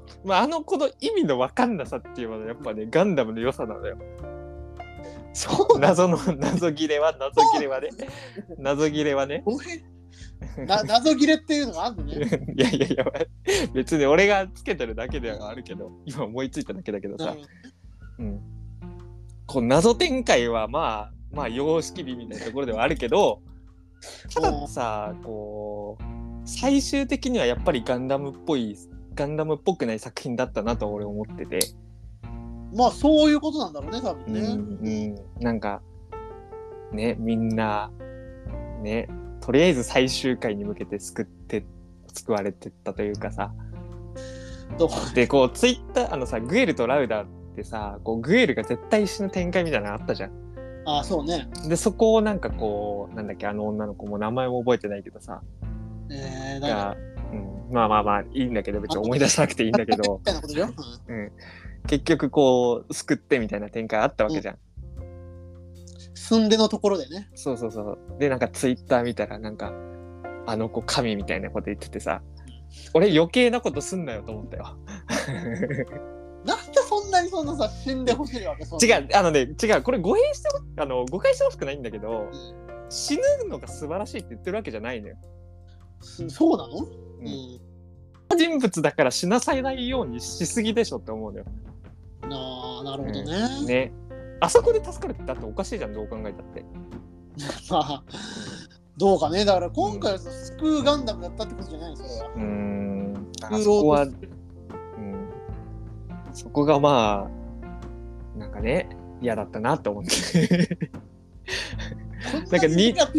まああのこの意味の分かんなさっていうのはやっぱねガンダムの良さなのよ。そう謎の謎切れは謎切れはね謎切れはね。 な謎切れっていうのがあるのね。 いやいやいや別に俺がつけてるだけではあるけど今思いついただけだけどさ、うん、こう謎展開はまあまあ様式美みたいなところではあるけどたださこう最終的にはやっぱりガンダムっぽいガンダムっぽくない作品だったなと俺思ってて。 まあそういうことなんだろうね多分ね。 うんうん、なんかねみんなねとりあえず最終回に向けて救って救われてったというかさ。でこうツイッターあのさグエルとラウダってさこうグエルが絶対死ぬ展開みたいなのあったじゃん。 ああそうね。 でそこをなんかこうなんだっけあの女の子も名前も覚えてないけどさ。 えー、 が、うん、まあまあまあいいんだけど別に思い出さなくていいんだけど、うん、結局こう救ってみたいな展開あったわけじゃん。 住んでのところでね。 そうそうそう。でなんかツイッター見たらなんかあの子神みたいなこと言っててさ、俺余計なことすんなよと思ったよ。 なんでそんなにそんなさ死んでほしいわけ？ 違うあのね違うこれ誤解してあの誤解してほしくないんだけど、うん、死ぬのが素晴らしいって言ってるわけじゃないのよ。 そうなの？うん。 うん、人物だから死なさないようにしすぎでしょって思うのよ。 ああなるほどね。 うん、ね。あそこで助かるってだっておかしいじゃんどう考えたって。 まあどうかねだから今回は救うガンダムだったってことじゃないのそれは。 うーん。あそこは、うん、そこがまあなんかね嫌だったなと思って。 なんかにじゃ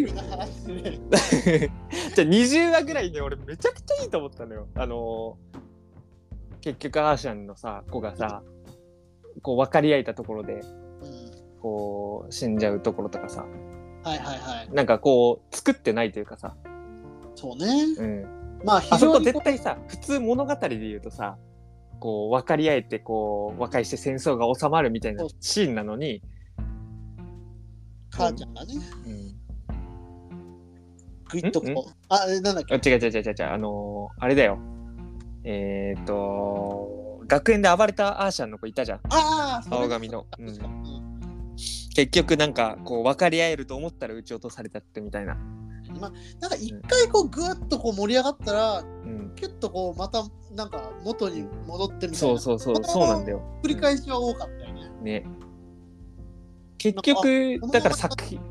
あにじゅうわぐらいね俺めちゃくちゃいいと思ったのよ。あのー、結局アーシャンのさ子がさこう分かり合えたところで、うん、こう死んじゃうところとかさ、 はいはいはい、 なんかこう作ってないというかさ。 そうね、 うん、まああそこ絶対さ普通物語で言うとさこう分かり合えてこう和解して戦争が収まるみたいなシーンなのに母ちゃんがね、 うん、 グイッとこう、んんあ、なんだっけ？ 違う違う違う違うあのー、あれだよ。えっ、ー、と学園で暴れたアーシャンの子いたじゃん。 ああ、 青髪の、うんうん。結局なんかこう分かり合えると思ったら撃ち落とされたってみたいな。 まあ、なんか一回こうグッとこう盛り上がったら、うん、キュッとこうまたなんか元に戻ってみたいな。 そうそうそうそうなんだよ。 繰り返しは多かったよね。 うん、ね。結局だから作品、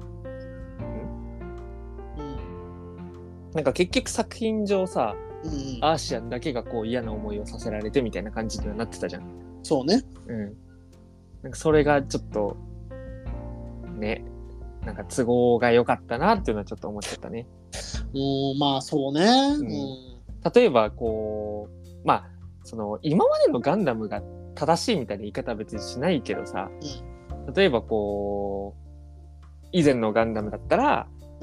うん、なんか結局作品上さ、うんうん、アーシアンだけがこう嫌な思いをさせられてみたいな感じにはなってたじゃん。 そうね。 うん。なんかそれがちょっとね、なんか都合が良かったなっていうのはちょっと思っちゃったね。 うん、まあそうね。うん、 例えばこうまあその今までのガンダムが正しいみたいな言い方は別にしないけどさ。うん例えばこう以前のガンダムだったら、うん、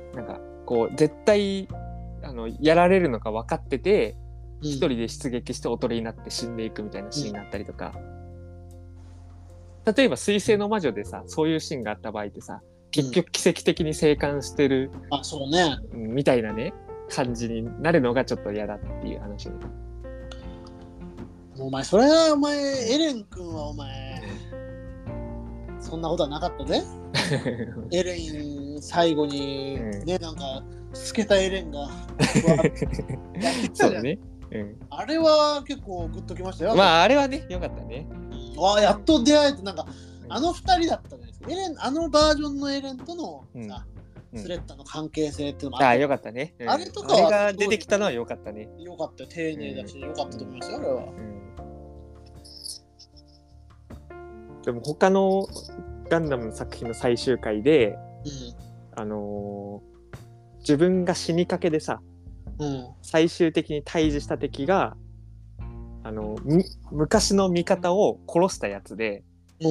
なんかこう絶対あのやられるのが分かってて一、うん、人で出撃しておとりになって死んでいくみたいなシーンがあったりとか、うん、例えば水星の魔女でさそういうシーンがあった場合ってさ結局奇跡的に生還してる、 うん、あそうね、 うん、みたいなね感じになるのがちょっと嫌だっていう話。 お前それはお前エレン君はお前そんなことはなかったぜ。エレン最後にね、うん、なんか透けたエレンがやってきたじゃん。ね、うん、あれは結構グッときましたよ。 まああれはねよかったね。 ああやっと出会えてなんか、うん、あのふたりだったじゃないですか。エレンあのバージョンのエレンとのさ、うん、スレッタの関係性っていうのもあって、 ああよかったね。うん、あれとかはあれが出てきたのはよかったね。 よかったよ丁寧だし、うん、よかったと思いますよあれは。うんでも他のガンダムの作品の最終回で、うん、あのー、自分が死にかけでさ、うん、最終的に対峙した敵が、あのー、昔の味方を殺したやつで、うん、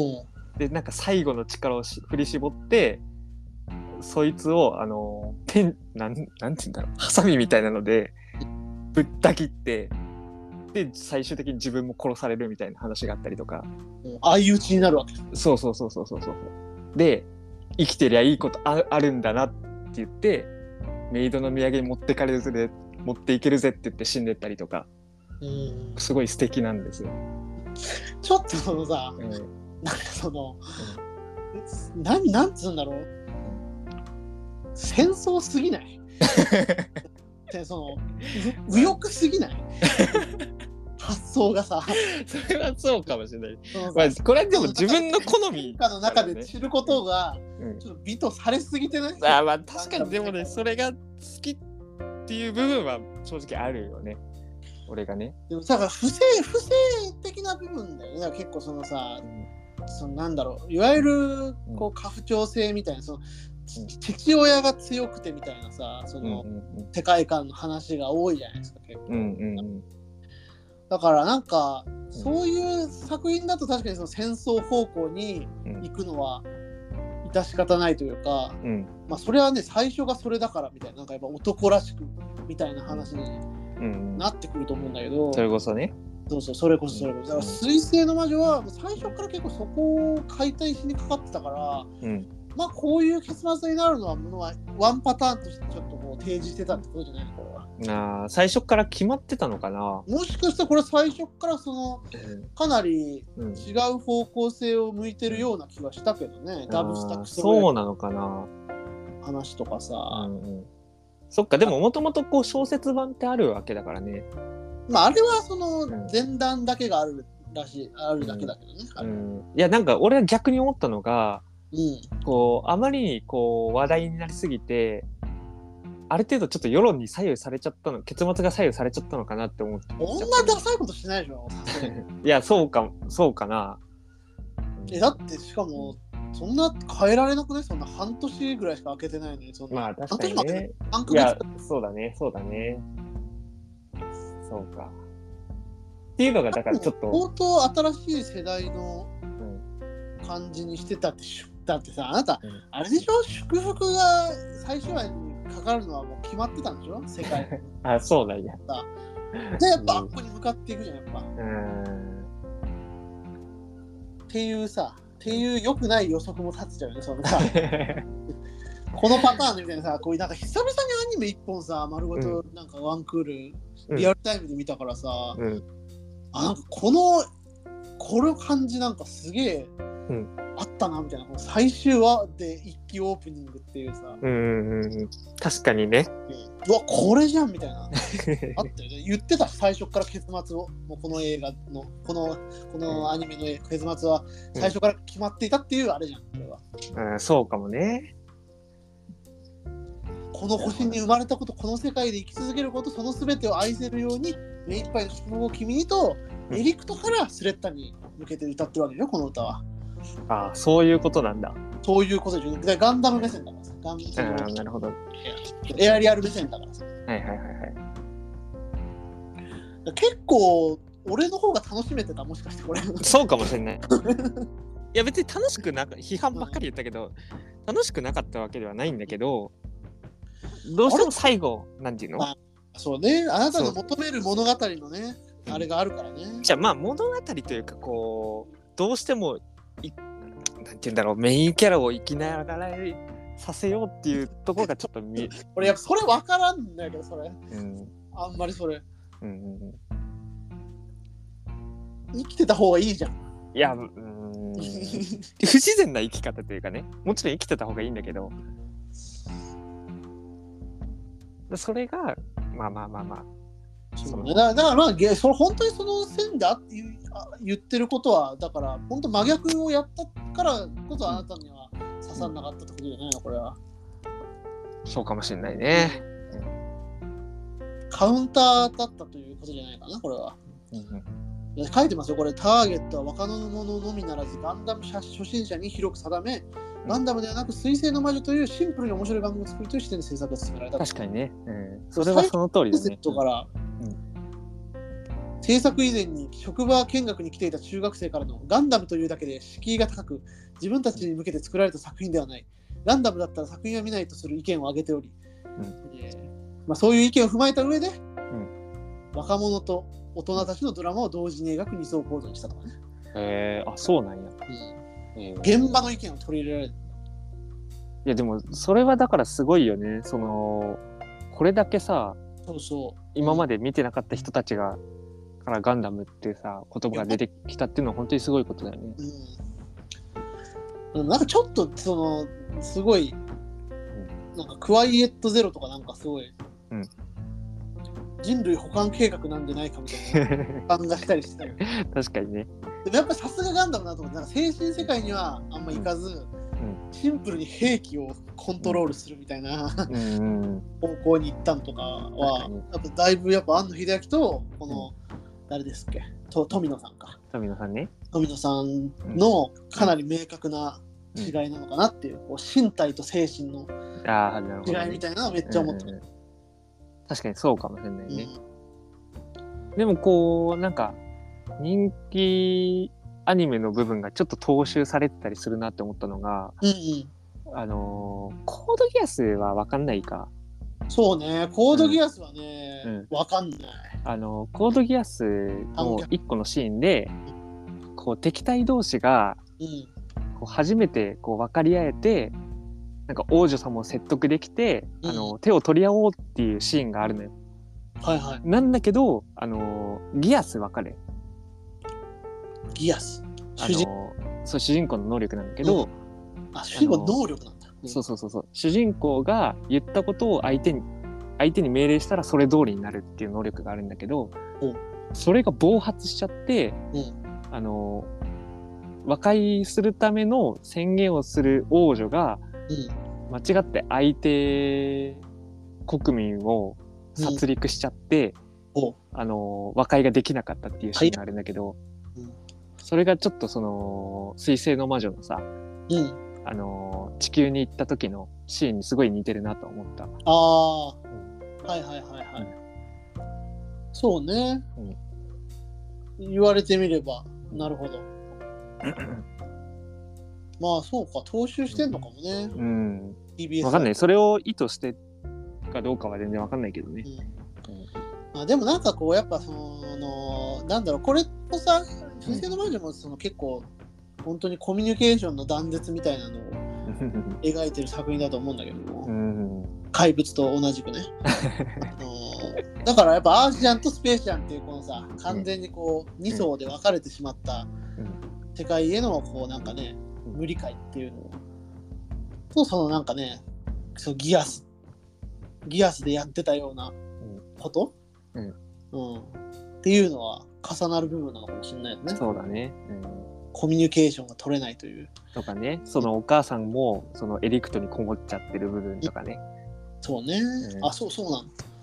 でなんか最後の力をし振り絞ってそいつをあのー、ペンなんなんて言うんだろうハサミみたいなのでぶった切って。で最終的に自分も殺されるみたいな話があったりとか、 相打ちになるわけ。 そうそうそうそうそうそう。で生きてりゃいいこと あ, あるんだなって言ってメイドの土産に持ってかれるぜ持っていけるぜって言って死んでったりとか、うんすごい素敵なんですよ。 ちょっとそのさ、うん、なんかその、うん、ななんつうんだろう戦争すぎないその右翼すぎない発想がさそれはそうかもしれない、まあ、これはでも自分の好みの中で知ることがちょっと美とされすぎてない、 うん、あまあ確かにでもねそれが好きっていう部分は正直あるよね俺がね。 でもだから不正不正的な部分だよね。だから結構そのさ、うん、そのなんだろういわゆるこう家父長制みたいなその父親が強くてみたいなさその、うんうんうん、世界観の話が多いじゃないですか結構、うんうんうん、だからなんかそういう作品だと確かにその戦争方向に行くのは致し方ないというか、うん、まあそれはね最初がそれだからみたいななんかやっぱ男らしくみたいな話になってくると思うんだけど、うんうん、 それこそねそうそうそれこそそれこそだから水星の魔女は最初から結構そこを解体しにかかってたから、うんまあこういう結末になるのはものはワンパターンとしてちょっとこう提示してたってことじゃないのこれは。あ最初から決まってたのかな。 もしかしたらこれ最初からその、うん、かなり違う方向性を向いてるような気がしたけどね、うん、ダブスタックそうなのかな話とかさ、うんうん、 そっかでももともとこう小説版ってあるわけだからね。 まああれはその前段だけがあるらしい、うん、あるだけだけどね、 うんうん、いやなんか俺は逆に思ったのがうん、こうあまりにこう話題になりすぎてある程度ちょっと世論に左右されちゃったの結末が左右されちゃったのかなって思って。 こんなダサいことしないでしょいやそうかそうかな。 えだってしかもそんな変えられなくないそんな半年ぐらいしか空けてないのにそんなまあ確かにねいやそうだねそうだねそうかっていうのがだからちょっと相当新しい世代の感じにしてたってしょだってさあなた、うん、あれでしょ祝福が最初話にかかるのはもう決まってたんでしょ世界あそうだねでやっぱあっこに向かっていくじゃんやっぱうんっていうさっていう良くない予測も立つじゃんねそんなこのパターンみたいなさこういうなんか久々にアニメ一本さ丸ごとなんかワンクール、うん、リアルタイムで見たからさ、うん、あなんかこのこの感じなんかすげえうん、あったなみたいな最終話で一気オープニングっていうさうんうんうん確かにね、 うん、うわこれじゃんみたいなあったよね言ってた最初から結末をもうこの映画のこのこのアニメの結末は最初から決まっていたっていうあれじゃんこれは、 うんうん、そうかもねこの星に生まれたことこの世界で生き続けることその全てを愛せるように目いっぱいの祝福を君にとエリクトからスレッタに向けて歌ってるわけよこの歌は。 ああそういうことなんだ。 そういうことでしょ。ガンダム目線だからさ。ガンダムあなるほど。 エアリアル目線だからさ。 はいはいはいはい。 結構俺の方が楽しめてたもしかしてこれ。 そうかもしれない。いや別に楽しくなか批判ばっかり言ったけど、うん、楽しくなかったわけではないんだけど、どうしても最後なんていうの？ まあ、そうね。あなたの求める物語のねあれがあるからね。 じゃあまあ物語というかこうどうしてもいなんていうんだろうメインキャラを生きながらさせようっていうところがちょっと見え俺やっぱそれ分からんだけどそれ、うん、あんまりそれ、うんうんうん、生きてた方がいいじゃん。 いやうーん不自然な生き方というかねもちろん生きてた方がいいんだけどそれがまあまあまあまあそうね、だからまあそれ本当にその線であって言ってることはだから本当真逆をやったからこそあなたには刺さんなかったってことじゃないのこれは。 そうかもしれないね、 うん、カウンターだったということじゃないかなこれは、うん、書いてますよこれ。ターゲットは若者のみならずガンダム初心者に広く定め、ガンダムではなく水星の魔女というシンプルに面白い番組を作るという視点で制作が進められた。 確かにね、うん、それはその通りですね。 から、うん、制作以前に職場見学に来ていた中学生からのガンダムというだけで敷居が高く自分たちに向けて作られた作品ではない、ガンダムだったら作品は見ないとする意見を挙げており、うんえーまあ、そういう意見を踏まえた上で、うん、若者と大人たちのドラマを同時に描く二層構造にしたとかね。 へえー、あ、そうなんや、うんえー、現場の意見を取り入れられる。 いやでもそれはだからすごいよね。そのこれだけさ、 そうそう、 今まで見てなかった人たちがからガンダムってさ言葉が出てきたっていうのは本当にすごいことだよね。 うん、なんかちょっとそのすごい、うん、なんかクワイエットゼロとかなんかすごい、うん、人類保管計画なんじゃないかみたいな感がしたりしてたよね。 確かにね。 でもやっぱさすがガンダムだと思って、なんか精神世界にはあんま行かず、うんうん、シンプルに兵器をコントロールするみたいな、うん、方向に行ったのとかはやっぱだいぶやっぱ庵野秀明とこの、うん、誰ですっけと富野さんか富野さんね富野さんのかなり明確な違いなのかなっていう、うん、こう身体と精神の違いみたいなのをめっちゃ思ってる、うんうん、 確かにそうかもしれないね、うん、でもこうなんか人気アニメの部分がちょっと踏襲されてたりするなって思ったのが、うんうん、あのー、コードギアスは分かんないか。 そうね、コードギアスはね、うん、分かんない。 あのコードギアスの一個のシーンで、こう敵対同士が、うん、こう初めてこう分かり合えて、なんか王女様を説得できて、うん、あの手を取り合おうっていうシーンがあるのよ。 はいはい。 なんだけど、あのギアス分かる？ ギアス、 主人そう主人公の能力なんだけど、うん、 あ主人公の能力なんだ、 うん、そうそうそうそう、主人公が言ったことを相手に相手に命令したらそれ通りになるっていう能力があるんだけど、うん、それが暴発しちゃって、うん、あの和解するための宣言をする王女が、うん、間違って相手国民を殺戮しちゃって、うん、あの和解ができなかったっていうシーンがあるんだけど、うん、それがちょっとその水星の魔女のさ、うん、あの地球に行った時のシーンにすごい似てるなと思った。 ああ、うん、はいはいはいはい、うん、そうね、うん、言われてみればなるほどまあそうか、踏襲してんのかもね、うん、 ティービーエス わかんない、それを意図してかどうかは全然わかんないけどね、うんうん、 まあ、でもなんかこうやっぱそのなんだろう、これもさ水星の魔女もその結構本当にコミュニケーションの断絶みたいなのを描いてる作品だと思うんだけども、うん、怪物と同じくねあのだからやっぱアーシアンとスペーシアンっていうこのさ完全にこうに層で分かれてしまった世界へのこうなんかね無理解っていうのとそのなんかねそのギアスギアスでやってたようなこと、うんうん、っていうのは重なる部分なのかもしれないよね。 そうだね、うん、 コミュニケーションが取れないというとかね、そのお母さんもそのエリクトにこもっちゃってる部分とかね、 そうね、うん、あそうそうなの、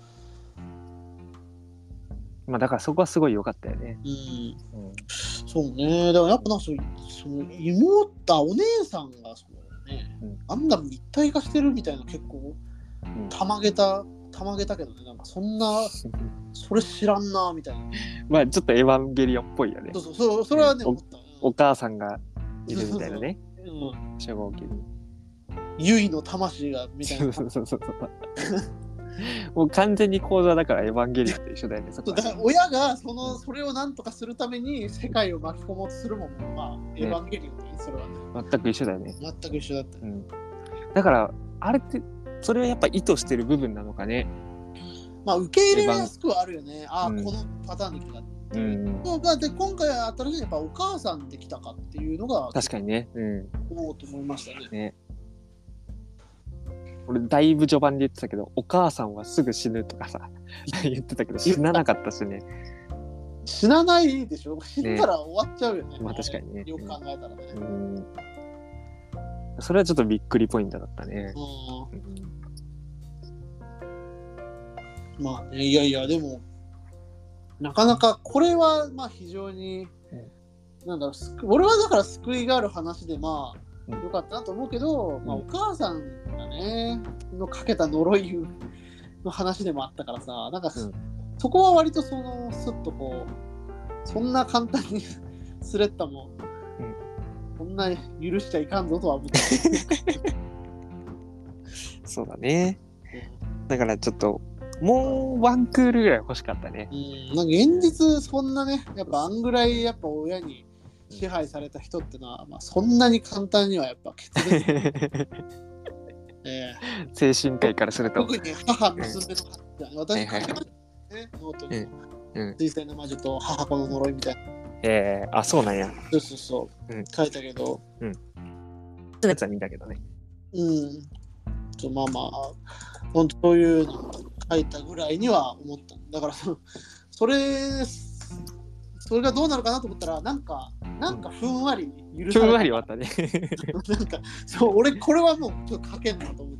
まあだからそこはすごい良かったよね、うんうん、そうね、だからやっぱなんかそうその妹お姉さんがそのね、うん、あんな一体化してるみたいな結構たまげたたまげたけどね、なんかそんなそれ知らんなみたいなまあちょっとエヴァンゲリオンっぽいよね。 そうそうそれ、それはね、うん、思った、 お, お母さんがいるみたいなね、初号機にユイの魂がみたいなそうそうそうそうもう完全に講座だからエヴァンゲリオンと一緒だよね。そこはね、 だから親がそのそれを何とかするために世界を巻き込もうとするもん、まあ、エヴァンゲリオンだよね、それはね。 全く一緒だよね。 全く一緒だった、うん、 だからあれってそれはやっぱ意図してる部分なのかね。 まあ受け入れやすくはあるよね。ああ、うん、このパターンで来たっていう、うん、で今回新しいやっぱお母さんで来たかっていうのが確かにね、うん、 思うと思いましたね。ね俺だいぶ序盤で言ってたけど、お母さんはすぐ死ぬとかさ言ってたけど死ななかったしね。 死なないでしょ。死んだら終わっちゃうよね。 まあ確かにね。 よく考えたらね。 うん。それはちょっとびっくりポイントだったね。うんうん、まあね、いやいやでもなかなかこれはまあ非常に、うん、なんだろう、俺はだから救いがある話でまあよかったなと思うけど、うん、まあ、お母さんがねのかけた呪いの話でもあったからさ、なんか、うん、そこは割とそのスッとこうそんな簡単にスレッタも、うん、こんな許しちゃいかんぞとは思ってそうだね、うん、だからちょっともうワンクールぐらい欲しかったね。 うん、なんか現実そんなね、やっぱあんぐらいやっぱ親に支配された人ってのは、まあ、そんなに簡単にはやっぱ決裂、 えー、精神科医からすると特に母娘の話、うん、私書きましたね、ノートに、うん、水星の魔女と母子の呪いみたいな。 えー、あ、そうなんや。 そうそうそう、うん、書いたけど、 うん、そういうやつは見たけどね。 うん、ちょまあまあ本当そういうの書いたぐらいには思った。だからそれそれがどうなるかなと思ったらなんかなんかふんわり許された。 ふんわり終わったね。 なんかそう俺これはもうちょっと書けんなと思った。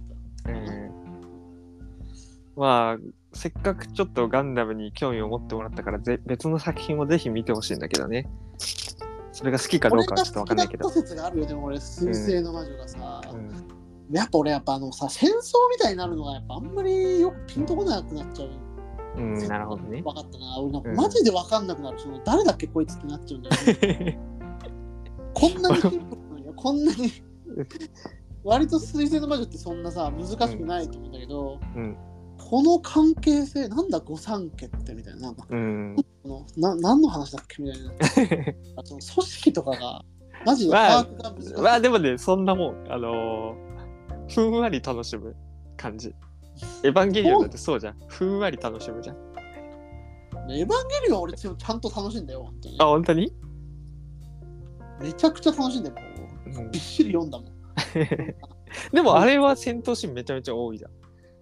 えー、まあせっかくちょっとガンダムに興味を持ってもらったからぜ別の作品をぜひ見てほしいんだけどね。それが好きかどうかはちょっと分かんないけど。 俺が好きだった説があるよ。でも俺水星の魔女がさ。うんうんやっぱ俺やっぱあのさ戦争みたいになるのがやっぱあんまりよくピンとこなくなっちゃう。 うん、なるほどね。 分かったな。俺なんかマジで分かんなくなる。その誰だっけこいつってなっちゃうんだよね。こんなにシンプルなんや。こんなに割と水星の魔女ってそんなさ難しくないと思うんだけど、うん、この関係性なんだ御三家ってみたいななんか、うん、な何の話だっけみたいな。その組織とかがマジで把握が難しい。 まあ、まあでもねそんなもんあのー。ふんわり楽しむ感じ。エヴァンゲリオンだってそうじゃん。ふんわり楽しむじゃん。 エヴァンゲリオンは俺ちゃんと楽しんだよ、本当に。 あ、本当にめちゃくちゃ楽しんでもう、うん、びっしり読んだもん。 でもあれは戦闘シーンめちゃめちゃ多いじゃ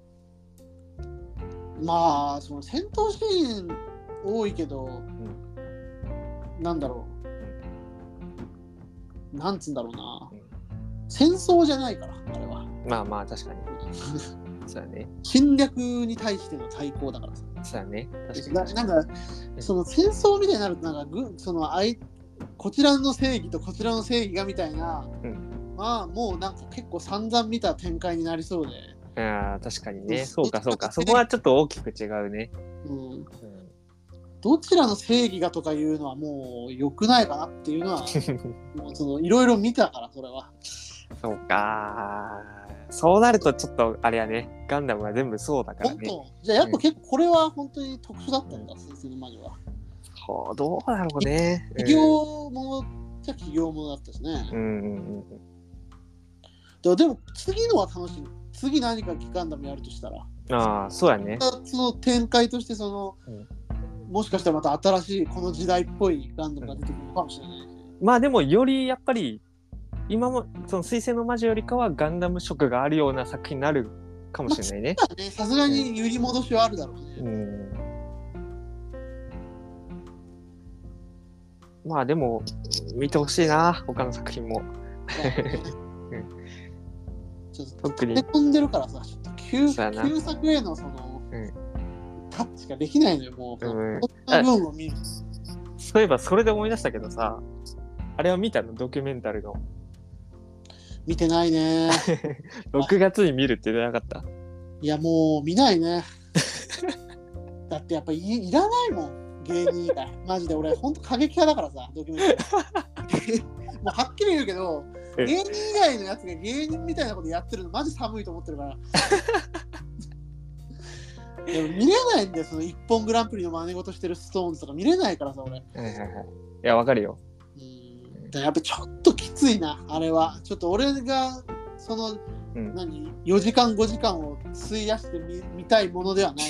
ん。まあ、その戦闘シーン多いけど、うん、なんだろう。なんつうんだろうな。うん戦争じゃないからあれは。 まあまあ確かに。そうやね。 侵略に対しての対抗だからさ。 そうやね。確かに。ななんかその戦争みたいになるとなんかぐそのあいこちらの正義とこちらの正義がみたいな、うん、まあもうなんか結構散々見た展開になりそうで。 ああ確かにね。そうかそうか。そこはちょっと大きく違うね。うん。うん、 どちらの正義がとかいうのはもう良くないかなっていうのはもうそのいろいろ見たからそれは。 そうかそうなるとちょっとあれやねガンダムは全部そうだからね。 本当じゃあやっぱ結構これは本当に特殊だったんだ、うん、水星の魔女は。 そうどうだろうね。 企業ものじゃ企業ものだったしね。うんうんうん。でも次のは楽しい。次何かガンダムやるとしたら。 ああそうやね。 その展開としてその、うん、もしかしたらまた新しいこの時代っぽいガンダムが出てくるかもしれない。うん、 まあでもよりやっぱり今もその水星の魔女よりかはガンダム色があるような作品になるかもしれないね。 さすがに揺り戻しはあるだろうね。うんうん、まあでも見てほしいな他の作品も。 ちょっと特に飛んでるからさ、ちょっと 旧, 旧作へのその、うん、タッチができないのよもう。うん、分を見る。 そういえばそれで思い出したけどさ、あれは見たのドキュメンタルの。 見てないね。 ろくがつに見るって言ってなかった？ いやもう見ないね。だってやっぱ い, いらないもん芸人以外。マジで俺ほんと過激派だからさドキュメンタリー。もうはっきり言うけど芸人以外のやつが芸人みたいなことやってるのマジ寒いと思ってるから。でも見れないんだよその一本グランプリの真似事してるストーンズとか見れないからさ俺。はいはいはい。 いやわかるよ。 やっぱちょっときついなあれは。ちょっと俺がその、うん、何よじかんごじかんを費やして 見, 見たいものではない。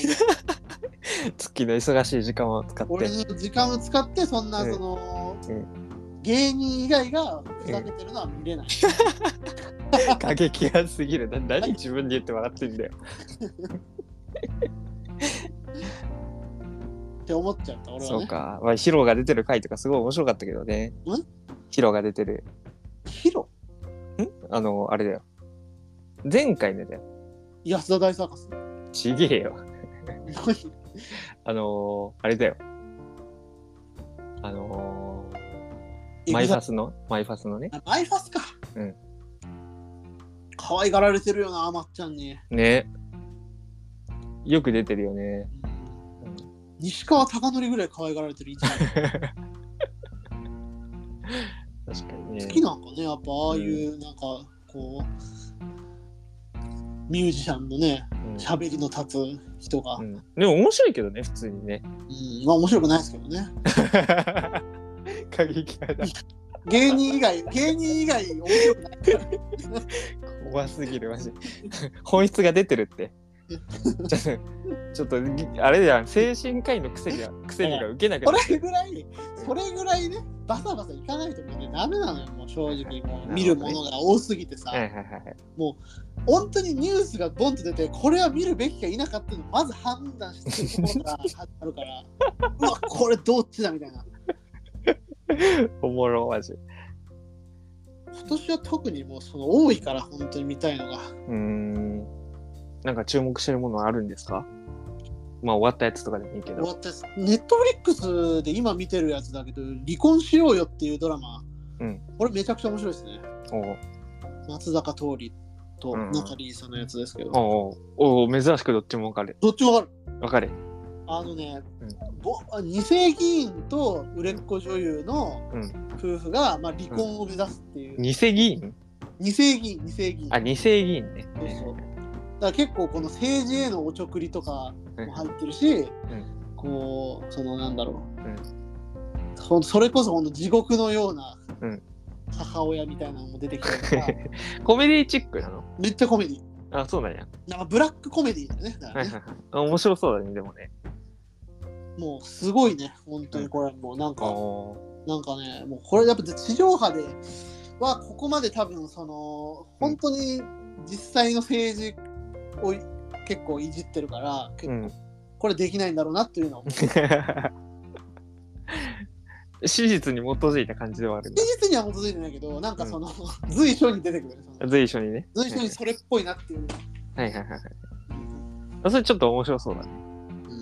月の忙しい時間を使って俺の時間を使ってそんなその、うんうん、 芸人以外がふざけてるのは見れない。 過激がすぎる。な何自分で言って笑ってんだよ。 って思っちゃった俺はね。 そうか。まあヒロが出てる回とかすごい面白かったけどね。 ん？ ヒロが出てる。 ヒロ？ ん？あのあれだよ。前回のだよ。 安田大サーカス。 ちげえよ。あのー、あれだよ。あのー、マイファスのマイファスのね。 マイファスか。 うん。 可愛がられてるよな、まっちゃんに。 ね。よく出てるよね。うん、 西川貴教ぐらい可愛がられてる一確かにね。 好きなんかね、やっぱああいうなんかこう、ミュージシャンのね、喋、うん、りの立つ人が、うん。 でも面白いけどね、普通にね。 うん、まあ面白くないですけどね。 過激派だ。 芸人以外、芸人以外面白くないから。 怖すぎるマジ。本質が出てるって。ちょっと、ちょっとあれじゃん、精神科医のくせがくせにが受けなくなる。それぐらい、それぐらいね、バサバサいかないとね、ダメなのよ、もう正直。もう見るものが多すぎてさ。はいはいはい、もう、本当にニュースがボンと出て、これは見るべきか否かっていうのをまず判断してるところから始まるから、うわ、これどっちだみたいな。 おもろマジ。 今年は特にもうその多いから、本当に見たいのが。 うーん。なんか注目してるものはあるんですか？まあ終わったやつとかでもいいけど。 終わったやつ。ネットフリックスで今見てるやつだけど、離婚しようよっていうドラマ。うん。これめちゃくちゃ面白いですね。お松坂桃李と中里依紗のやつですけど。うん、 おおお珍しくどっちも分かる。 どっちも分かる。 分かる。 あのね、うん、二世議員と売れっ子女優の夫婦が、まあ、離婚を目指すっていう。 うん、二世議員？ 二世議員、二世議員。 あ、二世議員ね。 そうそう。だから結構この政治へのおちょくりとかも入ってるし、うん、こうそのなんだろう、うん、そ, それこそほんと地獄のような母親みたいなのも出てきたりとか、 うん、コメディチックなの？ めっちゃコメディ。 あ、そうなんや。 なんかブラックコメディだよね。だからね、はいはいはい、面白そうだね、でもね。 もうすごいね、本当にこれ、もうなんか、うん、なんかね、もうこれやっぱ地上波ではここまで多分その本当に実際の政治を結構いじってるから結構これできないんだろうなっていうのを、うん、 史実に基づいた感じではある。 史実には基づいてないけど、なんかその、うん、随所に出てくる。 随所にね。 随所にそれっぽいなっていう。 はいはいはいはい。それちょっと面白そうだね。 うん。うん、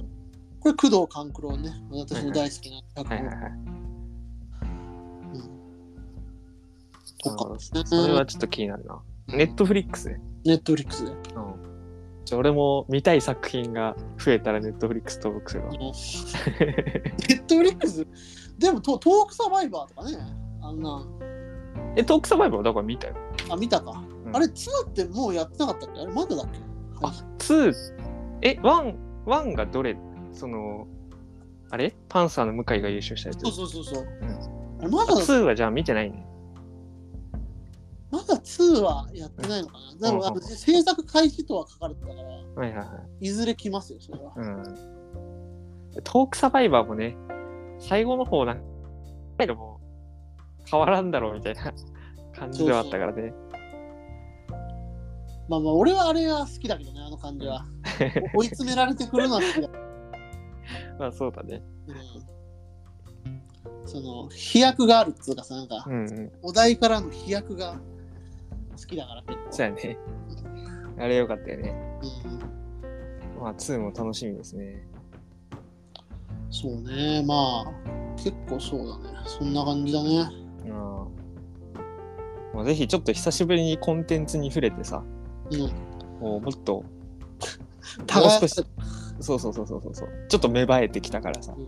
これ工藤官九郎ね。私の大好きな脚本。はいはいはい。 うん。とか、それはちょっと気になるな。ネットフリックスで。 ネットフリックスで。うん。 じゃ俺も見たい作品が増えたらネットフリックス登録するわ。ネットフリックスでもト、トークサバイバーとかね。あんな。 え、トークサバイバーだから見たよ。 あ、見たか。うん、あれ、ツーってもうやってなかったっけ？あれ、まだだっけ？ あ、ツー、え、ワン、ワンがどれ？その、あれ？パンサーの向井が優勝したやつ。 そうそうそうそう。うん、あれまだツーはじゃあ見てないね。 まだツーはやってないのかな。だから、制作開始とは書かれてたから、はいはいはい、いずれ来ますよ、それは。うん、 トークサバイバーもね、最後の方なんかもう変わらんだろうみたいな感じではあったからね。そうそうまあまあ、俺はあれは好きだけどね、あの感じは。追い詰められてくるのは好きだ。 まあそうだね。 うん、その飛躍があるっつうかさ、なんか、うんうん、お題からの飛躍が好きだから結構。 そうやね。あれよかったよね。うん、まあツーも楽しみですね。 そうね、まあ結構そうだね。そんな感じだね。うん。 まあ、ぜひちょっと久しぶりにコンテンツに触れてさ、うん、もうもっともう少しそうそうそうそうそうちょっと芽生えてきたからさ、うんうん、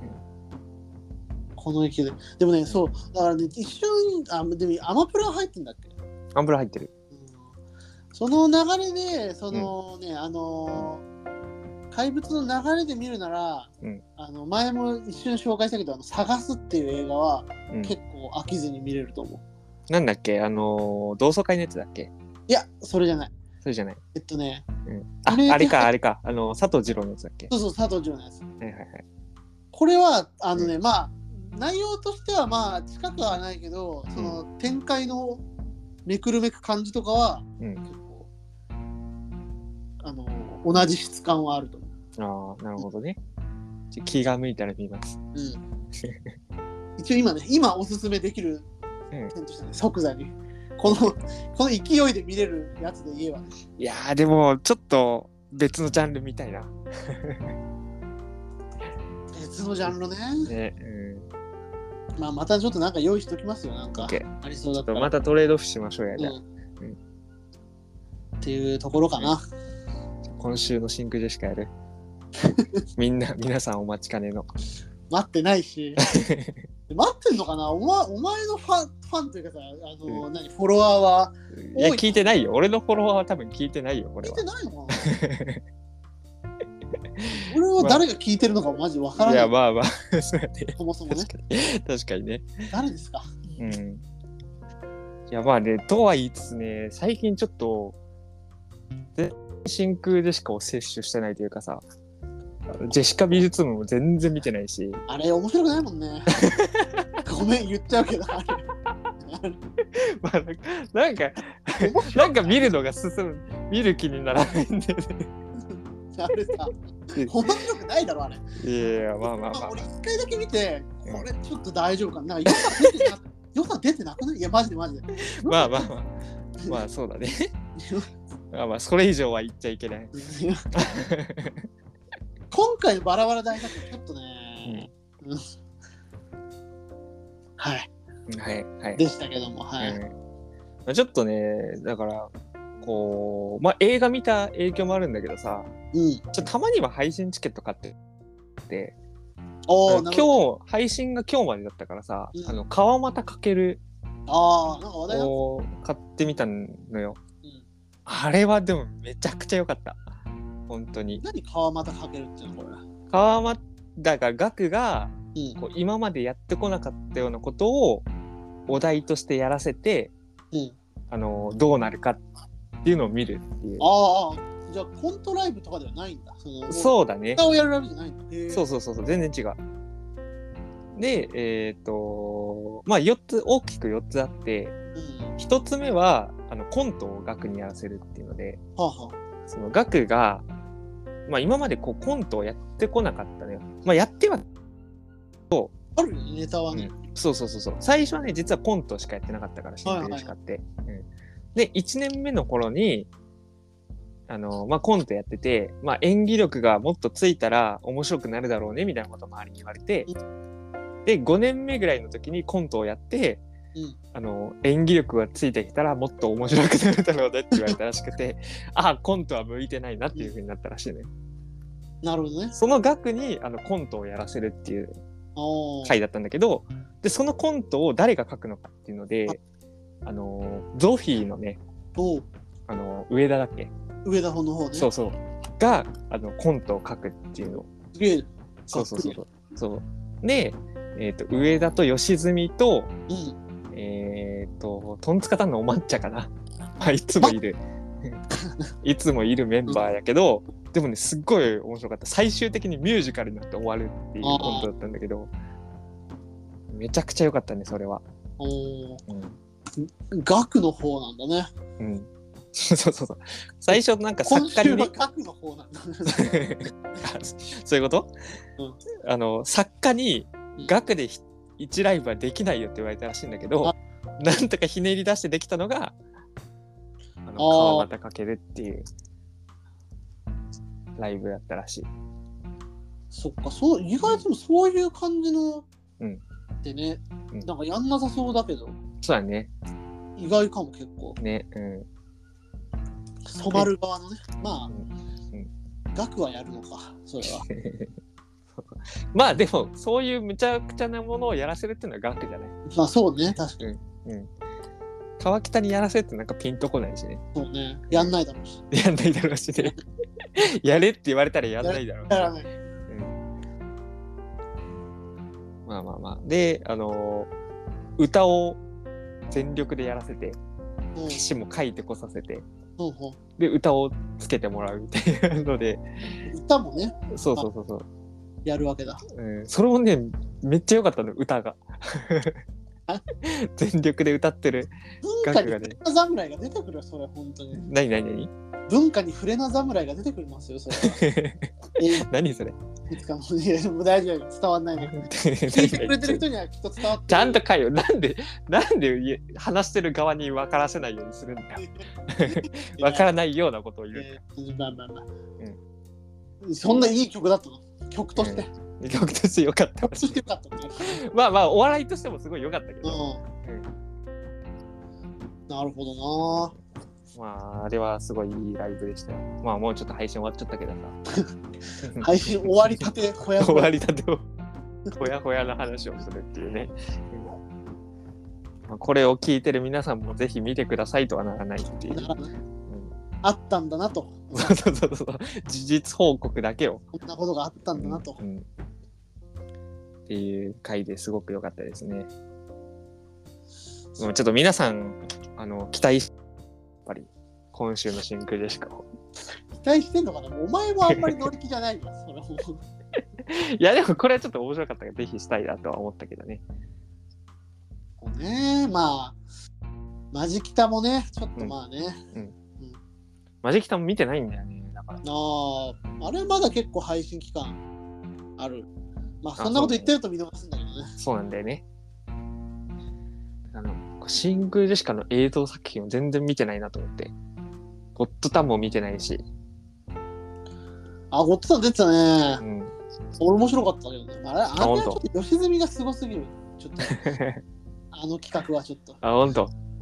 この域ででもね、そうだからね、一瞬あでもアマプラ入ってんだっけ？ アマプラ入ってる、うん、 その流れでそのね、うん、あの怪物の流れで見るなら、うん、あの前も一瞬紹介したけどあの探すっていう映画は、うん、結構飽きずに見れると思う。 なんだっけ、あの同窓会のやつだっけ？ いや、それじゃない。 それじゃない。 えっとね、 うん、あ, あれかあれか、あの佐藤二郎のやつだっけ？ そうそう、佐藤二郎のやつ。 はいはいはい。 これはあのね、うん、まあ内容としてはまあ近くはないけど、その展開のめくるめく感じとかは、うん、結構あの同じ質感はあると思う。ああ、なるほどね。気が向いたら見ます。 うん。一応今ね、今おすすめできる点としてね、即座にこのこの勢いで見れるやつで言えばね。 いやーでもちょっと別のジャンルみたいな。 別のジャンルね。 ね、うん。 まあまたちょっとなんか用意しておきますよ、なんかありそうだったら。 またトレードオフしましょうや、じゃあ、うんうん。 っていうところかな。 うん、今週のシンクジェシカやる。みんな皆さんお待ちかねの。 待ってないし。待ってんのかな、お前、お前のファン、ファンというかさ、あの、うん、何、フォロワーは。 いや、聞いてないよ。俺のフォロワーは多分聞いてないよ、これは。 聞いてないのかな。俺は誰が聞いてるのかマジわからない。 いや、まあまあ、そうやね。 そもそもね。 確かに、確かにね。 誰ですか。 うん。いや、まあね、とは言いつつね、最近ちょっと、真空でしかを摂取してないというかさ、ジェシカ美術部も全然見てないし。 あれ面白くないもんね。ごめん言っちゃうけどあれ。 まあ、なんかなんか見るのが進む、見る気にならないんでね。 あれさ、面白くないだろあれ。 いやいや、まあまあまあ。 俺一回だけ見て、これちょっと大丈夫かな。なんか良さ出てな、良さ出てなくない？いやマジでマジで。 まあまあまあ、まあそうだね。まあまあそれ以上は言っちゃいけない。 今回のバラバラ大学ちょっとね、うん、はいはいはいでしたけども、はい、 うん、ちょっとね、だからこうまあ映画見た影響もあるんだけどさ、うん、ちょっとたまには配信チケット買ってて、お今日配信が今日までだったからさ、うん、あの川又翔あなんか話題を買ってみたのよ、うん、あれはでもめちゃくちゃ良かった。本当に。 何川又翔っていうのこれ。 川又が岳が、うん、こう今までやってこなかったようなことをお題としてやらせて、うん、あのどうなるかっていうのを見るっていう。 ああ、じゃあコントライブとかではないんだ。そのそうだね。 歌をやるライブじゃないんだ。 そうそうそうそう、全然違う。で、えっ、ー、とまあよっつ大きくよっつあって、うん、ひとつめはあのコントを岳にやらせるっていうので、はあはあ、その岳がまあ今までこうコントをやってこなかったのよ。まあやってはあるよね、ネタはね、 うん。そうそうそうそう。最初はね、実はコントしかやってなかったから、真空ジェシカって、はいはいうん。で、いちねんめの頃に、あの、まあコントやってて、まあ演技力がもっとついたら面白くなるだろうね、みたいなこと周りに言われて、うん、で、ごねんめぐらいの時にコントをやって、うん、あの演技力がついてきたらもっと面白くなるだろうねって言われたらしくてああコントは向いてないなっていう風になったらしいね。 なるほどね。 その額にあのコントをやらせるっていう回だったんだけど、でそのコントを誰が書くのかっていうので、あのゾフィーのね、あの上田だっけ？ 上田の方ね。 そうそうがあのコントを書くっていうの。 すげえ。 そうそうそうそう。で、えっ、ー、と上田と吉住と、うんえーと、トンツカタンのお抹茶かな。まあ、いつもいる。いつもいるメンバーやけど、でもね、すっごい面白かった。最終的にミュージカルになって終わるっていうコントだったんだけど、めちゃくちゃ良かったね、それは。おー。うん、学の方なんだね。 うん。そうそうそう。最初なんか作家に、ね。 今週は学の方なんだ。 そういうこと、うん、あの、作家に学でいちライブはできないよって言われたらしいんだけど、なんとかひねり出してできたのがあの川又翔っていうライブだったらしい。 そっか、そう意外とそういう感じの、うん、ってね、うん、なんかやんなさそうだけど。 そうだね。 意外かも結構。 ね、うん。 染まる側のね、まあ、うん、額はやるのか、それは。 まあでもそういうむちゃくちゃなものをやらせるっていうのは額じゃない。 まあそうね、確かに。 うん。うん、川北にやらせるってなんかピンとこないしね。 そうね、やんないだろうし。 やんないだろうしね。やれって言われたらやんないだろうし。やらない。うん、まあまあまあ。で、あのー、歌を全力でやらせて、うん、歌詞も書いてこさせて、うんうん、で歌をつけてもらうっていうので。 歌もね。 そうそうそうそう。 やるわけだ。 うん、それもねめっちゃ良かったの歌が全力で歌ってる文化に触れな侍が出てくるよそれ本当に。 何何何文化に触れな侍が出てくるますよそれは。 え何それ。 いつかもいやもう大丈夫伝わんないね。聞いてくれてる人にはきっと伝わってる。 ちゃんと書いよ。なんでなんで話してる側に分からせないようにするんだよ。分からないようなことを言う。えー、まあまあまあ、 うん。そんないい曲だったの曲として。 うん、曲として良かった。 曲として良かったね。 まあまあお笑いとしてもすごい良かったけど。 うんうん、なるほどな。 まああれはすごいいいライブでしたよ。まあもうちょっと配信終わっちゃったけどさ。配信終わりたてほやほや。終わりたてをほやほやの話をするっていうね。まあ、これを聞いてる皆さんもぜひ見てくださいとはならないっていう。ならない。うん、 あったんだなと。 そうそうそうそう。事実報告だけを。 こんなことがあったんだなと。 うんうん、っていう回ですごく良かったですね。もうちょっと皆さんあの期待しやっぱり今週の真空ジェシカを期待してんのかな。お前もあんまり乗り気じゃないよそれもいやでもこれはちょっと面白かったからぜひしたいなとは思ったけどね。 ねえまあマジキタもねちょっとまあね、うんうん、 マジキタも見てないんだよねだから。 あああれまだ結構配信期間ある。まあそんなこと言ってると見逃すんだけどね。 そうなんだよね。あの真空ジェシカの映像作品を全然見てないなと思って。ゴッドタンも見てないし。 あ、ゴッドタン出てたね。うん。俺面白かったけどね。あれ、あれはちょっと吉住がすごすぎる。ちょっと。あの企画はちょっと。 あ、ほんと。うん。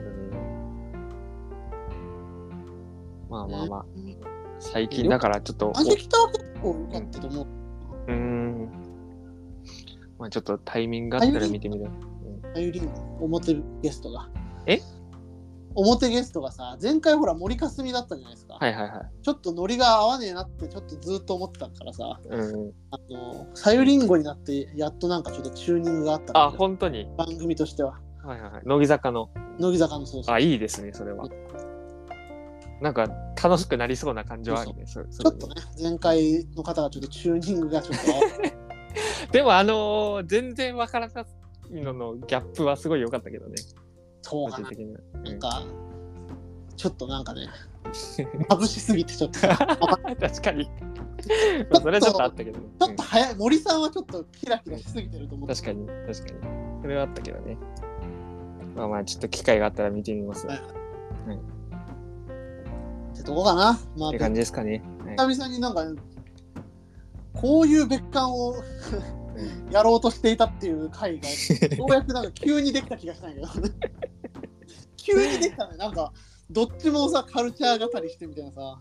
まあまあまあ。ね、最近だからちょっと。 マジキタは結構良かったと思う。 うん。うんまあちょっとタイミングがあったら見てみる。 あゆりん表ゲストが。 え表ゲストがさ、前回ほら森かすみだったじゃないですか。 はいはいはい。 ちょっとノリが合わねえなってちょっとずっと思ってたからさ、うん、あのさゆりんごになってやっとなんかちょっとチューニングがあった。 あ、本当に。 番組としては。 はいはいはい。乃木坂の。 乃木坂のそうそう。 あ、いいですねそれは。なんか楽しくなりそうな感じはあるね。 そうそうちょっとね前回の方がちょっとチューニングがちょっと。でもあのー、全然わからないののギャップはすごい良かったけどね。 そうかな。なんか、うん、ちょっとなんかね、眩しすぎてちょっと。確かに。まあそれはちょっとあったけどね。 ちょっと早い、森さんはちょっとキラキラしすぎてると思って。 確かに、確かに。それはあったけどね。まあまあ、ちょっと機会があったら見てみます。はい。はい、 ってとこかな。 まあ、って感じですかね。 久々になんか、こういう別館をやろうとしていたっていう回がようやくなんか急にできた気がしないけど急にできたね。なんかどっちもさカルチャー語りしてみたいなさ。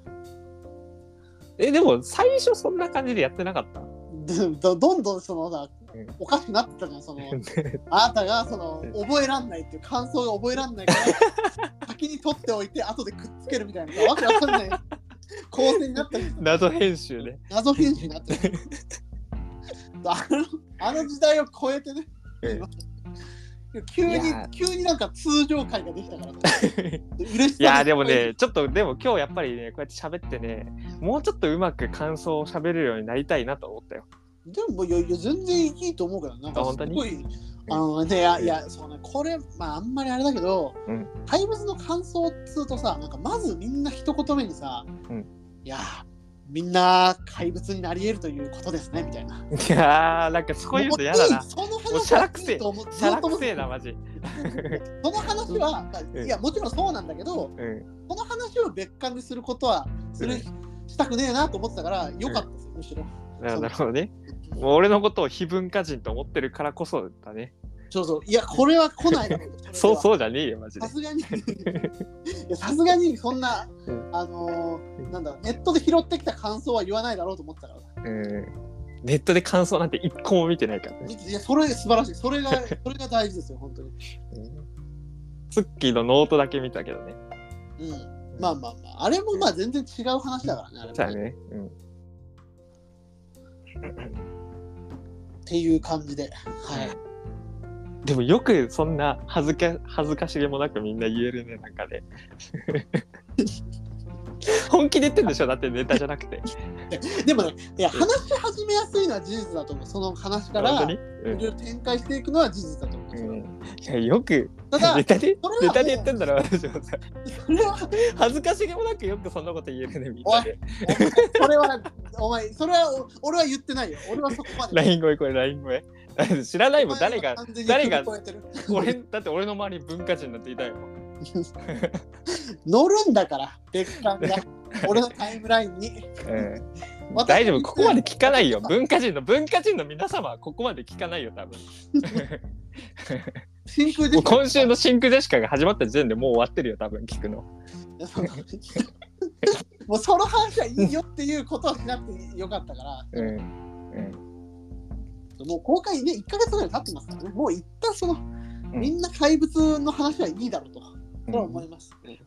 えでも最初そんな感じでやってなかった？ ど, どんどんそのさ、うん、おかしくなってたじゃん。そのあなたがその覚えらんないっていう感想が覚えらんないから先に取っておいて後でくっつけるみたいなさわけわかんない構成になったり謎編集ね。 謎編集になってるあの、あの時代を超えてね、急に急になんか通常回ができたから嬉しい。 いやでもねちょっとでも今日やっぱりねこうやって喋ってねもうちょっとうまく感想を喋れるようになりたいなと思ったよ。 でもいやいや全然いいと思うけどなんかすごいあのねいやいやそうねこれまああんまりあれだけど、うん、怪物の感想っつうとさなんかまずみんな一言目にさ、うん、いやみんな怪物になり得るということですねみたいな。 いやーなんかそういうの嫌だな。 その話はシャラクセーなマジ。 その話は、うん、いやもちろんそうなんだけど、うん、この話を別館ですることはする、うん、したくねえなと思ってたからよかったですよ、うん、むしろ。 なるほどね。もう俺のことを非文化人と思ってるからこそだね。 そうそういやこれは来ないだろうそうそうじゃねえよマジで。 さすがにさすがにそんな、うん、あのー、なんだネットで拾ってきた感想は言わないだろうと思ってたからさ。 うんネットで感想なんて一個も見てないからね。 いやそれ素晴らしいそれがそれが大事ですよ本当に。 ツッキーのノートだけ見たけどね。 うんまあまあまああれもまあ全然違う話だからねあれもね。 そうだね。うんっていう感じで、はい。 でもよくそんな恥ずか恥ずかしげもなくみんな言えるねなんかね。 本気で言ってんでしょ、だってネタじゃなくて。 でもね、いや話し始めやすいのは事実だと思う。その話からいろいろ展開していくのは事実だと思う。うん、いやよくネタでネタで言ってんだろ、私もさ。それは恥ずかしげもなくよくそんなこと言えるね、みんなで。 それはお前、それは俺は言ってないよ。俺はそこまで。 ライン声これライン声。知らないもん、誰が誰が俺だって俺の周り文化人なんていたよ。 乗るんだから別館が俺のタイムラインに、 えー、大丈夫、ここまで聞かないよ。文化人の文化人の皆様はここまで聞かないよ多分。 真空ジェシカ今週の真空ジェシカが始まった時点でもう終わってるよ多分聞くの。 もうその話はいいよっていうことをしなくてよかったから、うんうん、もう公開ねいっかげつぐらい経ってますからね。もう一旦その、うん、みんな怪物の話はいいだろうとそれは思います、ね。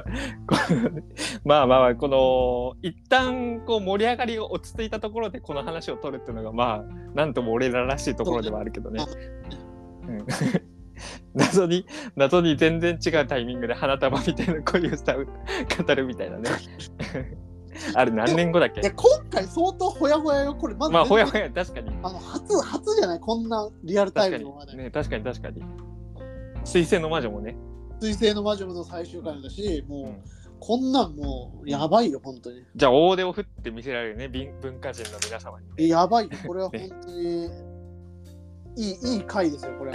まあまあまあこの一旦こう盛り上がりが落ち着いたところでこの話を取るっていうのがまあなんとも俺ららしいところではあるけどね。うん、謎に謎に全然違うタイミングで花束みたいな恋をした語るみたいなね。あれ何年後だっけ？ いや今回相当ほやほやよこれまず。 まあほやほや確かに。 あの初初じゃないこんなリアルタイムの話題。 ね確かに確かに。水星の魔女もね。 水星の魔女の最終回だし、もう、うん、こんなんもうやばいよ本当に。 じゃあ大手を振って見せられるね文化人の皆様に、ね。 やばいよこれは本当に、ね、いいいい回ですよこれは。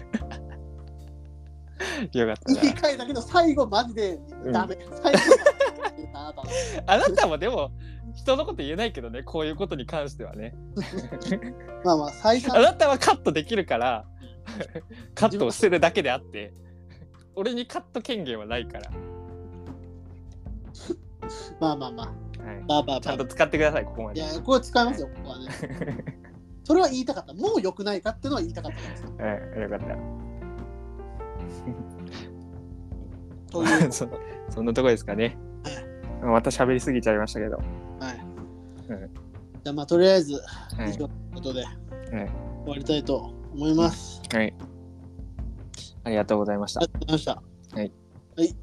よかったな。 いい回だけど最後マジでダメ。うん、最後あなたもでも人のこと言えないけどねこういうことに関してはね。 まあまあ最初あなたはカットできるからカットをしてるだけであって。俺にカット権限はないから。 まあまあまあ。はい、 まあまあちゃんと使ってくださいここまで。 いやこれ使いますよここはね。それは言いたかった。もう良くないかっていうのは言いたかったです。 はい、よかった。 というそ, そんなとこですかね。はい、また喋りすぎちゃいましたけど。はい。 うん、じゃあまあとりあえず以上ということで、はい、終わりたいと思います。 はい。ありがとうございました。 ありがとうございました。 はい。 はい。